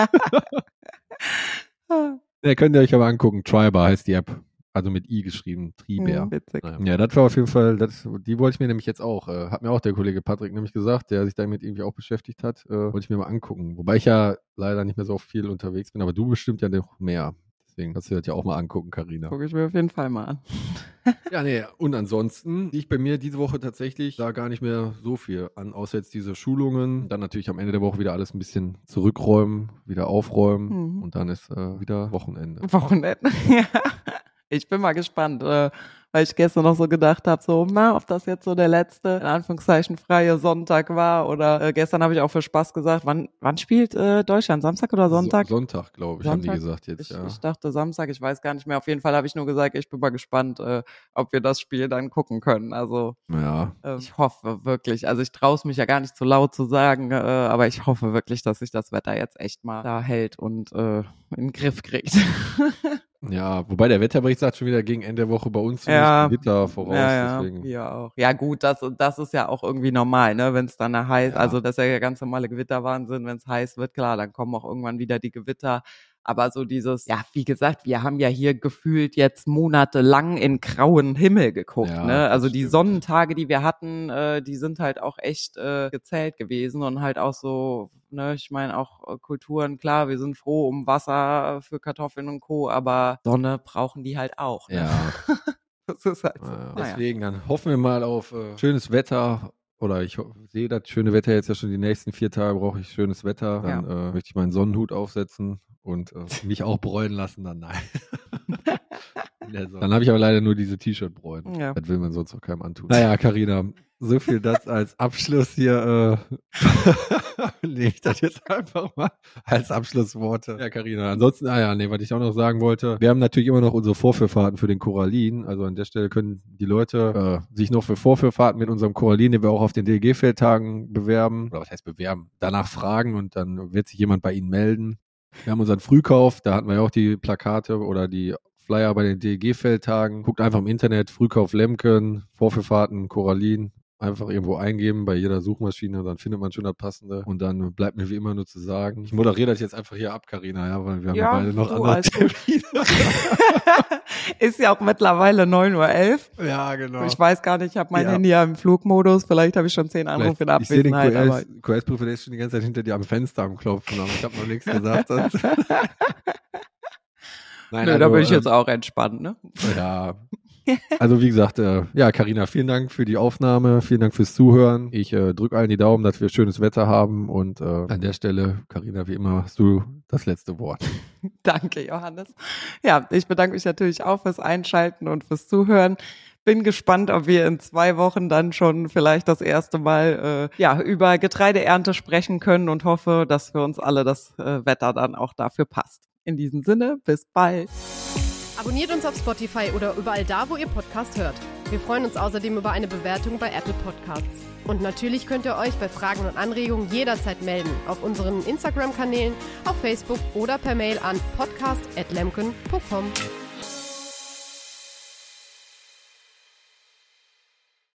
[SPEAKER 2] Ja, könnt ihr euch aber angucken. Triber heißt die App. Also mit I geschrieben. Triber. Ja, das war auf jeden Fall, die wollte ich mir nämlich jetzt auch, hat mir auch der Kollege Patrick nämlich gesagt, der sich damit irgendwie auch beschäftigt hat, wollte ich mir mal angucken. Wobei ich ja leider nicht mehr so viel unterwegs bin, aber du bestimmt ja noch mehr. Deswegen kannst du das ja auch mal angucken, Carina.
[SPEAKER 1] Gucke ich mir auf jeden Fall mal an.
[SPEAKER 2] Ja, nee, und ansonsten liegt bei mir diese Woche tatsächlich da gar nicht mehr so viel an, außer jetzt diese Schulungen. Dann natürlich am Ende der Woche wieder alles ein bisschen zurückräumen, wieder aufräumen und dann ist wieder Wochenende.
[SPEAKER 1] Wochenende, ja. Ich bin mal gespannt, weil ich gestern noch so gedacht habe, ob das jetzt so der letzte, in Anführungszeichen, freie Sonntag war oder gestern habe ich auch für Spaß gesagt, wann spielt Deutschland, Samstag oder Sonntag?
[SPEAKER 2] Sonntag, glaube ich, haben die gesagt jetzt, ja.
[SPEAKER 1] Ich dachte Samstag, ich weiß gar nicht mehr, auf jeden Fall habe ich nur gesagt, ich bin mal gespannt, ob wir das Spiel dann gucken können, also
[SPEAKER 2] ja.
[SPEAKER 1] Ich hoffe wirklich, also ich traue es mich ja gar nicht so laut zu sagen, aber ich hoffe wirklich, dass sich das Wetter jetzt echt mal da hält und in den Griff kriegt.
[SPEAKER 2] Ja, wobei der Wetterbericht sagt schon wieder gegen Ende der Woche bei uns Gewitter voraus.
[SPEAKER 1] Ja,
[SPEAKER 2] deswegen.
[SPEAKER 1] Ja, auch. Ja gut, das ist ja auch irgendwie normal, ne? Wenn es dann heiß, also das ist ja ganz normale Gewitterwahnsinn, wenn es heiß wird, klar, dann kommen auch irgendwann wieder die Gewitter. Aber so dieses, wie gesagt, wir haben ja hier gefühlt jetzt monatelang in grauen Himmel geguckt, ne? Also die Sonnentage, die wir hatten, die sind halt auch echt gezählt gewesen und halt auch so, ne, ich meine auch Kulturen, klar, wir sind froh um Wasser für Kartoffeln und Co., aber Sonne brauchen die halt auch, ne?
[SPEAKER 2] Ja.
[SPEAKER 1] Das ist halt so.
[SPEAKER 2] Deswegen, dann hoffen wir mal auf schönes Wetter. Oder ich sehe das schöne Wetter jetzt ja schon die nächsten 4 Tage, brauche ich schönes Wetter. Dann möchte ich meinen Sonnenhut aufsetzen und mich auch bräunen lassen. Dann nein. Dann habe ich aber leider nur diese T-Shirt-Bräunen. Ja. Das will man sonst auch keinem antun. Naja, Carina, so viel das als Abschluss hier. Nehme ich das jetzt einfach mal als Abschlussworte. Ja, Carina. Ansonsten, was ich auch noch sagen wollte. Wir haben natürlich immer noch unsere Vorführfahrten für den Corallin. Also an der Stelle können die Leute sich noch für Vorführfahrten mit unserem Corallin, den wir auch auf den DLG-Feldtagen bewerben. Oder was heißt bewerben? Danach fragen und dann wird sich jemand bei Ihnen melden. Wir haben unseren Frühkauf. Da hatten wir ja auch die Plakate oder die Flyer bei den DLG-Feldtagen. Guckt einfach im Internet, Frühkauf Lemken, Vorführfahrten, Corallin. Einfach irgendwo eingeben bei jeder Suchmaschine, dann findet man schon das Passende. Und dann bleibt mir wie immer nur zu sagen, ich moderiere das jetzt einfach hier ab, Carina, ja, weil wir haben ja beide noch andere Termine.
[SPEAKER 1] Ist ja auch mittlerweile 9:11 Uhr.
[SPEAKER 2] Ja, genau.
[SPEAKER 1] Ich weiß gar nicht, ich habe mein Handy ja im Flugmodus, vielleicht habe ich schon 10 Anrufe in Abwesenheit.
[SPEAKER 2] Ich sehe den QS-Prüfer, der ist schon die ganze Zeit hinter dir am Fenster am Klopfen, aber ich habe noch nichts gesagt.
[SPEAKER 1] Nein, da bin ich jetzt auch entspannt, ne?
[SPEAKER 2] Ja. Also wie gesagt, Carina, vielen Dank für die Aufnahme, vielen Dank fürs Zuhören. Ich drücke allen die Daumen, dass wir schönes Wetter haben und an der Stelle, Carina, wie immer, hast du das letzte Wort.
[SPEAKER 1] Danke, Johannes. Ja, ich bedanke mich natürlich auch fürs Einschalten und fürs Zuhören. Bin gespannt, ob wir in 2 Wochen dann schon vielleicht das erste Mal über Getreideernte sprechen können und hoffe, dass für uns alle das Wetter dann auch dafür passt. In diesem Sinne, bis bald.
[SPEAKER 3] Abonniert uns auf Spotify oder überall da, wo ihr Podcast hört. Wir freuen uns außerdem über eine Bewertung bei Apple Podcasts. Und natürlich könnt ihr euch bei Fragen und Anregungen jederzeit melden. Auf unseren Instagram-Kanälen, auf Facebook oder per Mail an podcast@lemken.com.